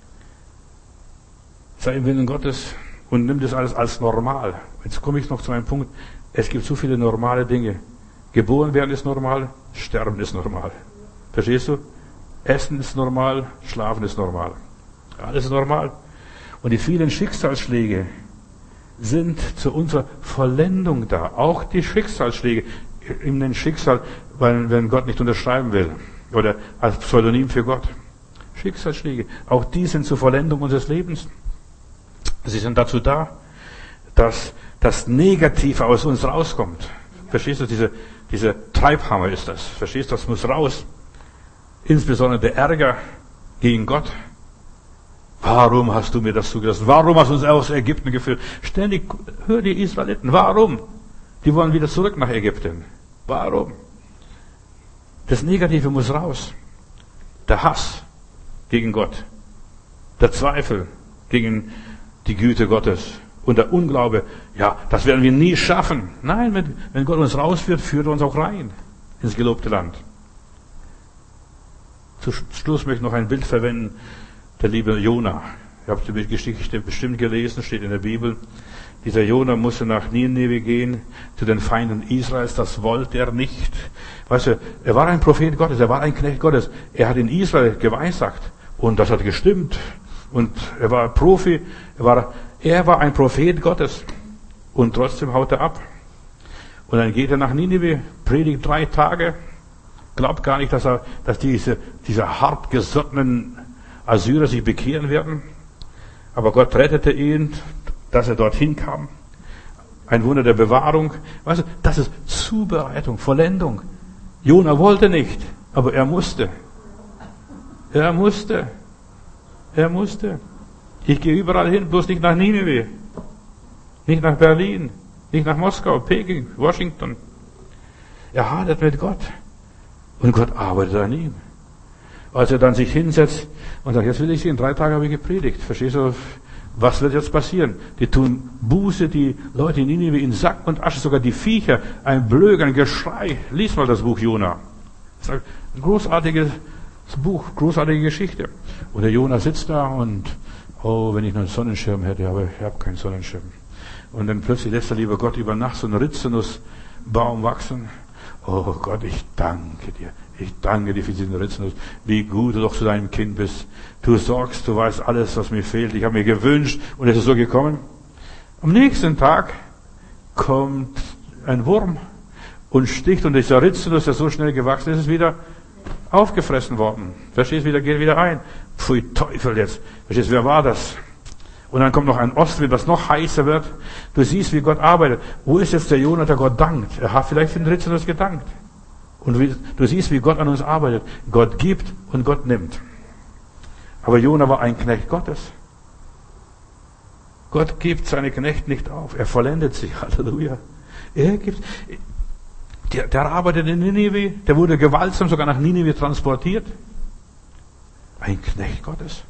Sei im Willen Gottes und nimm das alles als normal. Jetzt komme ich noch zu einem Punkt. Es gibt so viele normale Dinge. Geboren werden ist normal, sterben ist normal. Verstehst du? Essen ist normal, schlafen ist normal. Alles ist normal. Und die vielen Schicksalsschläge sind zu unserer Vollendung da. Auch die Schicksalsschläge in den Schicksal, weil, wenn Gott nicht unterschreiben will. Oder als Pseudonym für Gott. Schicksalsschläge. Auch die sind zur Vollendung unseres Lebens. Sie sind dazu da, dass das Negative aus uns rauskommt. Verstehst du? Diese, dieser Treibhammer ist das. Verstehst du? Das muss raus. Insbesondere der Ärger gegen Gott. Warum hast du mir das zugelassen? Warum hast du uns aus Ägypten geführt? Ständig hör die Israeliten. Warum? Die wollen wieder zurück nach Ägypten. Warum? Das Negative muss raus. Der Hass gegen Gott. Der Zweifel gegen die Güte Gottes. Und der Unglaube, ja, das werden wir nie schaffen. Nein, wenn, wenn Gott uns rausführt, führt er uns auch rein ins gelobte Land. Zum Schluss möchte ich noch ein Bild verwenden. Der liebe Jona. Ihr habt die Geschichte bestimmt gelesen, steht in der Bibel. Dieser Jona musste nach Ninive gehen, zu den Feinden Israels. Das wollte er nicht. Weißt du, er war ein Prophet Gottes, er war ein Knecht Gottes. Er hat in Israel geweissagt. Und das hat gestimmt. Und er war Profi. Er war, er war ein Prophet Gottes. Und trotzdem haut er ab. Und dann geht er nach Ninive, predigt drei Tage. Glaubt gar nicht, dass er, dass diese, diese hartgesottenen Assyrer sich bekehren werden. Aber Gott rettete ihn, dass er dorthin kam. Ein Wunder der Bewahrung. Weißt du, das ist Zubereitung, Vollendung. Jona wollte nicht, aber er musste. Er musste. Er musste. Ich gehe überall hin, bloß nicht nach Ninive. Nicht nach Berlin. Nicht nach Moskau, Peking, Washington. Er hadert mit Gott. Und Gott arbeitet an ihm. Als er dann sich hinsetzt und sagt, jetzt will ich sehen, drei Tage habe ich gepredigt. Verstehst du, was wird jetzt passieren? Die tun Buße, die Leute in Ninive in Sack und Asche, sogar die Viecher, ein Blöken, ein Geschrei. Lies mal das Buch Jona. Das ist ein großartiges Buch, großartige Geschichte. Und der Jona sitzt da und, oh, wenn ich noch einen Sonnenschirm hätte, aber ich habe keinen Sonnenschirm. Und dann plötzlich lässt der liebe Gott über Nacht so einen Rizinusbaum wachsen. Oh Gott, ich danke dir. Ich danke dir für diesen Rizinus. Wie gut du doch zu deinem Kind bist. Du sorgst, du weißt alles, was mir fehlt. Ich habe mir gewünscht und es ist so gekommen. Am nächsten Tag kommt ein Wurm und sticht und dieser Rizinus, der so schnell gewachsen ist, ist wieder aufgefressen worden. Verstehst du, wieder geht wieder ein. Pfui Teufel jetzt. Verstehst du, wer war das? Und dann kommt noch ein Ostwind, das noch heißer wird. Du siehst, wie Gott arbeitet. Wo ist jetzt der Jona, der Gott dankt? Er hat vielleicht für den Rizinus gedankt. Und wie, du siehst, wie Gott an uns arbeitet. Gott gibt und Gott nimmt. Aber Jona war ein Knecht Gottes. Gott gibt seine Knechte nicht auf. Er vollendet sie. Halleluja. Er gibt, der, der arbeitet in Ninive, der wurde gewaltsam sogar nach Ninive transportiert. Ein Knecht Gottes.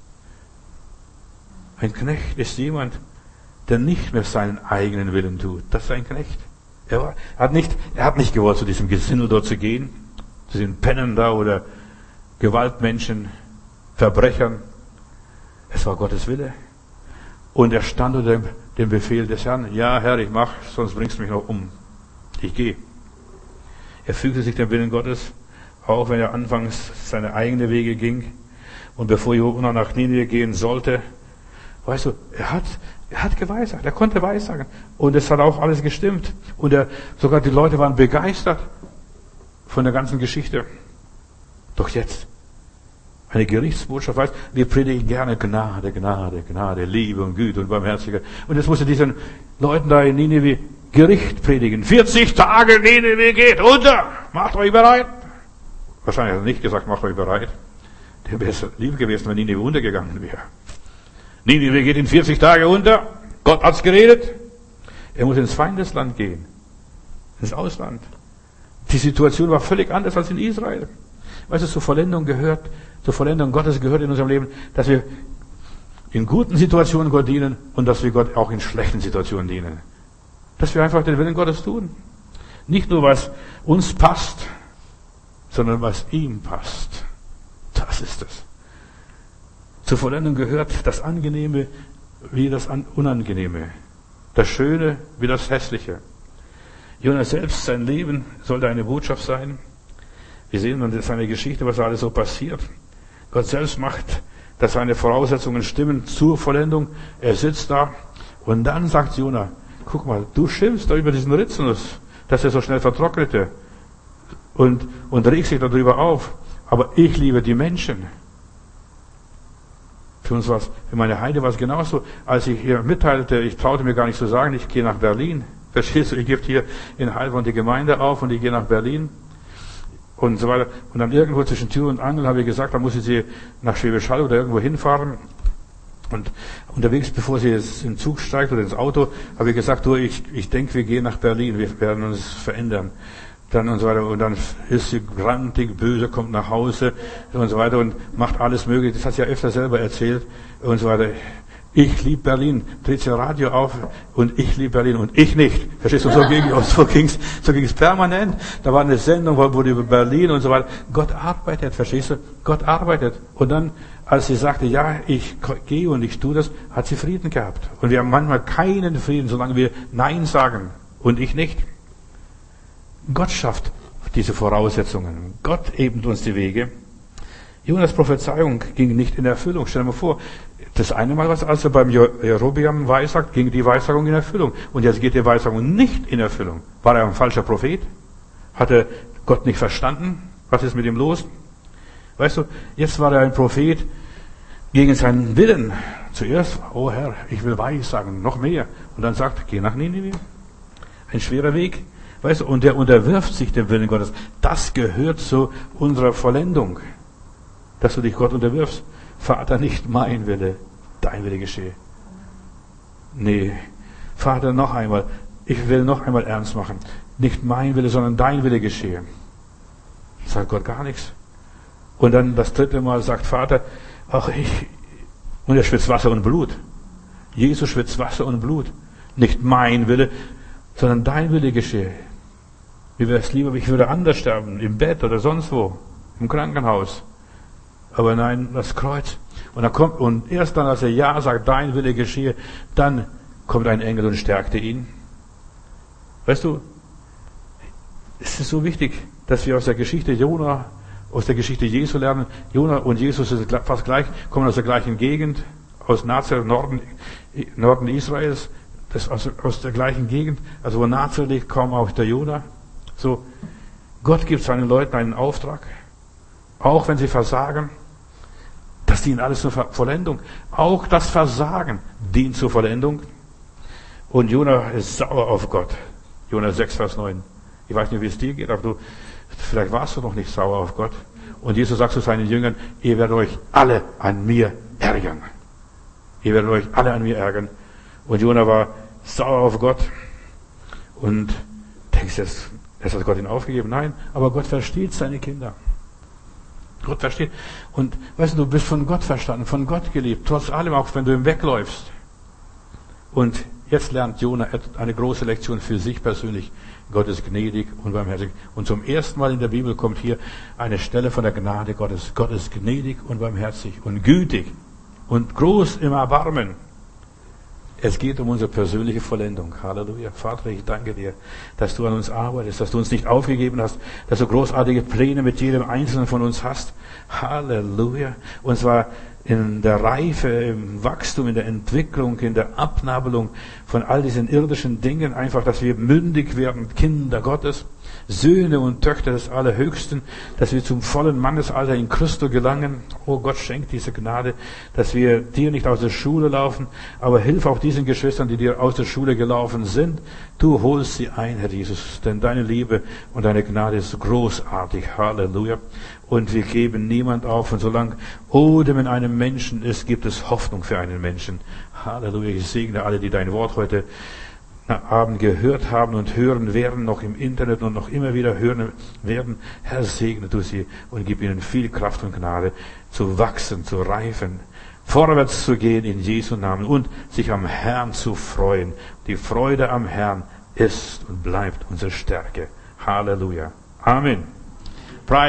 Ein Knecht ist jemand, der nicht mehr seinen eigenen Willen tut. Das ist ein Knecht. Er, war, er, hat nicht, er hat nicht gewollt, zu diesem Gesindel dort zu gehen, zu den Pennen da oder Gewaltmenschen, Verbrechern. Es war Gottes Wille. Und er stand unter dem, dem Befehl des Herrn. Ja, Herr, ich mach, sonst bringst du mich noch um. Ich gehe. Er fügte sich dem Willen Gottes, auch wenn er anfangs seine eigenen Wege ging. Und bevor Jona nach Ninive gehen sollte, weißt du, er hat, er hat geweissagt, er konnte weissagen. Und es hat auch alles gestimmt. Und er, sogar die Leute waren begeistert von der ganzen Geschichte. Doch jetzt, eine Gerichtsbotschaft, weißt, wir predigen gerne Gnade, Gnade, Gnade, Liebe und Güte und Barmherzigkeit. Und jetzt musste diesen Leuten da in Ninive Gericht predigen. vierzig Tage Ninive geht unter. Macht euch bereit. Wahrscheinlich hat er nicht gesagt, macht euch bereit. Der wäre es lieb gewesen, wenn Ninive untergegangen wäre. Ninive geht in vierzig Tage unter. Gott hat's geredet. Er muss ins Feindesland gehen. Ins Ausland. Die Situation war völlig anders als in Israel. Weißt du, zur Vollendung gehört, zur Vollendung Gottes gehört in unserem Leben, dass wir in guten Situationen Gott dienen und dass wir Gott auch in schlechten Situationen dienen. Dass wir einfach den Willen Gottes tun. Nicht nur, was uns passt, sondern was ihm passt. Das ist es. Zur Vollendung gehört das Angenehme wie das Unangenehme. Das Schöne wie das Hässliche. Jona selbst, sein Leben sollte eine Botschaft sein. Wir sehen in seiner Geschichte, was alles so passiert. Gott selbst macht, dass seine Voraussetzungen stimmen zur Vollendung. Er sitzt da und dann sagt Jona, guck mal, du schimpfst da über diesen Rizinus, dass er so schnell vertrocknete und, und regst dich darüber auf. Aber ich liebe die Menschen. Für uns war es, für meine Heide war es genauso, als ich ihr mitteilte, ich traute mir gar nicht zu sagen, ich gehe nach Berlin. Verstehst du, ich gebe hier in Heilbronn die Gemeinde auf und ich gehe nach Berlin. Und so weiter. Und dann irgendwo zwischen Tür und Angel habe ich gesagt, da muss ich sie nach Schwäbisch Hall oder irgendwo hinfahren. Und unterwegs, bevor sie jetzt in den Zug steigt oder ins Auto, habe ich gesagt, du, ich, ich denke, wir gehen nach Berlin, wir werden uns verändern. Dann und so weiter. Und dann ist sie grantig, böse, kommt nach Hause und so weiter und macht alles mögliche. Das hat sie ja öfter selber erzählt und so weiter. Ich liebe Berlin, dreht sie Radio auf und ich liebe Berlin und ich nicht. Verstehst du, so ging so ging's, so ging's permanent. Da war eine Sendung, wo wurde über Berlin und so weiter. Gott arbeitet, verstehst du? Gott arbeitet. Und dann, als sie sagte, ja, ich gehe und ich tue das, hat sie Frieden gehabt. Und wir haben manchmal keinen Frieden, solange wir Nein sagen und ich nicht. Gott schafft diese Voraussetzungen. Gott ebnet uns die Wege. Jonas Prophezeiung ging nicht in Erfüllung. Stell dir mal vor, das eine Mal, was als er beim Jerobeam weissagt, ging die Weissagung in Erfüllung. Und jetzt geht die Weissagung nicht in Erfüllung. War er ein falscher Prophet? Hat er Gott nicht verstanden? Was ist mit ihm los? Weißt du, jetzt war er ein Prophet gegen seinen Willen. Zuerst, oh Herr, ich will weissagen, noch mehr. Und dann sagt, geh nach Ninive. Ein schwerer Weg. Weißt du, und der unterwirft sich dem Willen Gottes. Das gehört zu unserer Vollendung. Dass du dich Gott unterwirfst. Vater, nicht mein Wille, dein Wille geschehe. Nee, Vater, noch einmal, ich will noch einmal ernst machen. Nicht mein Wille, sondern dein Wille geschehe. Sagt Gott gar nichts. Und dann das dritte Mal sagt Vater, ach ich, und er schwitzt Wasser und Blut. Jesus schwitzt Wasser und Blut. Nicht mein Wille, sondern dein Wille geschehe. Mir wäre es lieber, ich würde anders sterben, im Bett oder sonst wo, im Krankenhaus. Aber nein, das Kreuz. Und dann kommt, und erst dann, als er Ja sagt, dein Wille geschehe, dann kommt ein Engel und stärkte ihn. Weißt du, es ist so wichtig, dass wir aus der Geschichte Jona, aus der Geschichte Jesu lernen. Jona und Jesus ist fast gleich, kommen aus der gleichen Gegend, aus Nazareth, Norden, Norden Israels, das aus, aus der gleichen Gegend, also wo Nazareth liegt, kaum auch der Jona. So, Gott gibt seinen Leuten einen Auftrag, auch wenn sie versagen. Das dient alles zur Vollendung. Auch das Versagen dient zur Vollendung. Und Jona ist sauer auf Gott. Jona sechs, Vers neun. Ich weiß nicht, wie es dir geht, aber du, vielleicht warst du noch nicht sauer auf Gott. Und Jesus sagt zu seinen Jüngern, ihr werdet euch alle an mir ärgern. Ihr werdet euch alle an mir ärgern. Und Jona war sauer auf Gott. Und denkst jetzt, jetzt hat Gott ihn aufgegeben. Nein, aber Gott versteht seine Kinder. Gott versteht. Und weißt du, du bist von Gott verstanden, von Gott geliebt, trotz allem, auch wenn du ihm wegläufst. Und jetzt lernt Jona eine große Lektion für sich persönlich. Gott ist gnädig und barmherzig. Und zum ersten Mal in der Bibel kommt hier eine Stelle von der Gnade Gottes. Gott ist gnädig und barmherzig und gütig und groß im Erbarmen. Es geht um unsere persönliche Vollendung. Halleluja. Vater, ich danke dir, dass du an uns arbeitest, dass du uns nicht aufgegeben hast, dass du großartige Pläne mit jedem Einzelnen von uns hast. Halleluja. Und zwar in der Reife, im Wachstum, in der Entwicklung, in der Abnabelung von all diesen irdischen Dingen. Einfach, dass wir mündig werden, Kinder Gottes, Söhne und Töchter des Allerhöchsten, dass wir zum vollen Mannesalter in Christo gelangen. Oh Gott, schenk diese Gnade, dass wir dir nicht aus der Schule laufen, aber hilf auch diesen Geschwistern, die dir aus der Schule gelaufen sind. Du holst sie ein, Herr Jesus, denn deine Liebe und deine Gnade ist großartig. Halleluja. Und wir geben niemand auf. Und solange Odem in einem Menschen ist, gibt es Hoffnung für einen Menschen. Halleluja. Ich segne alle, die dein Wort heute Abend gehört haben und hören werden, noch im Internet und noch immer wieder hören werden. Herr, segne du sie und gib ihnen viel Kraft und Gnade, zu wachsen, zu reifen, vorwärts zu gehen in Jesu Namen und sich am Herrn zu freuen. Die Freude am Herrn ist und bleibt unsere Stärke. Halleluja. Amen.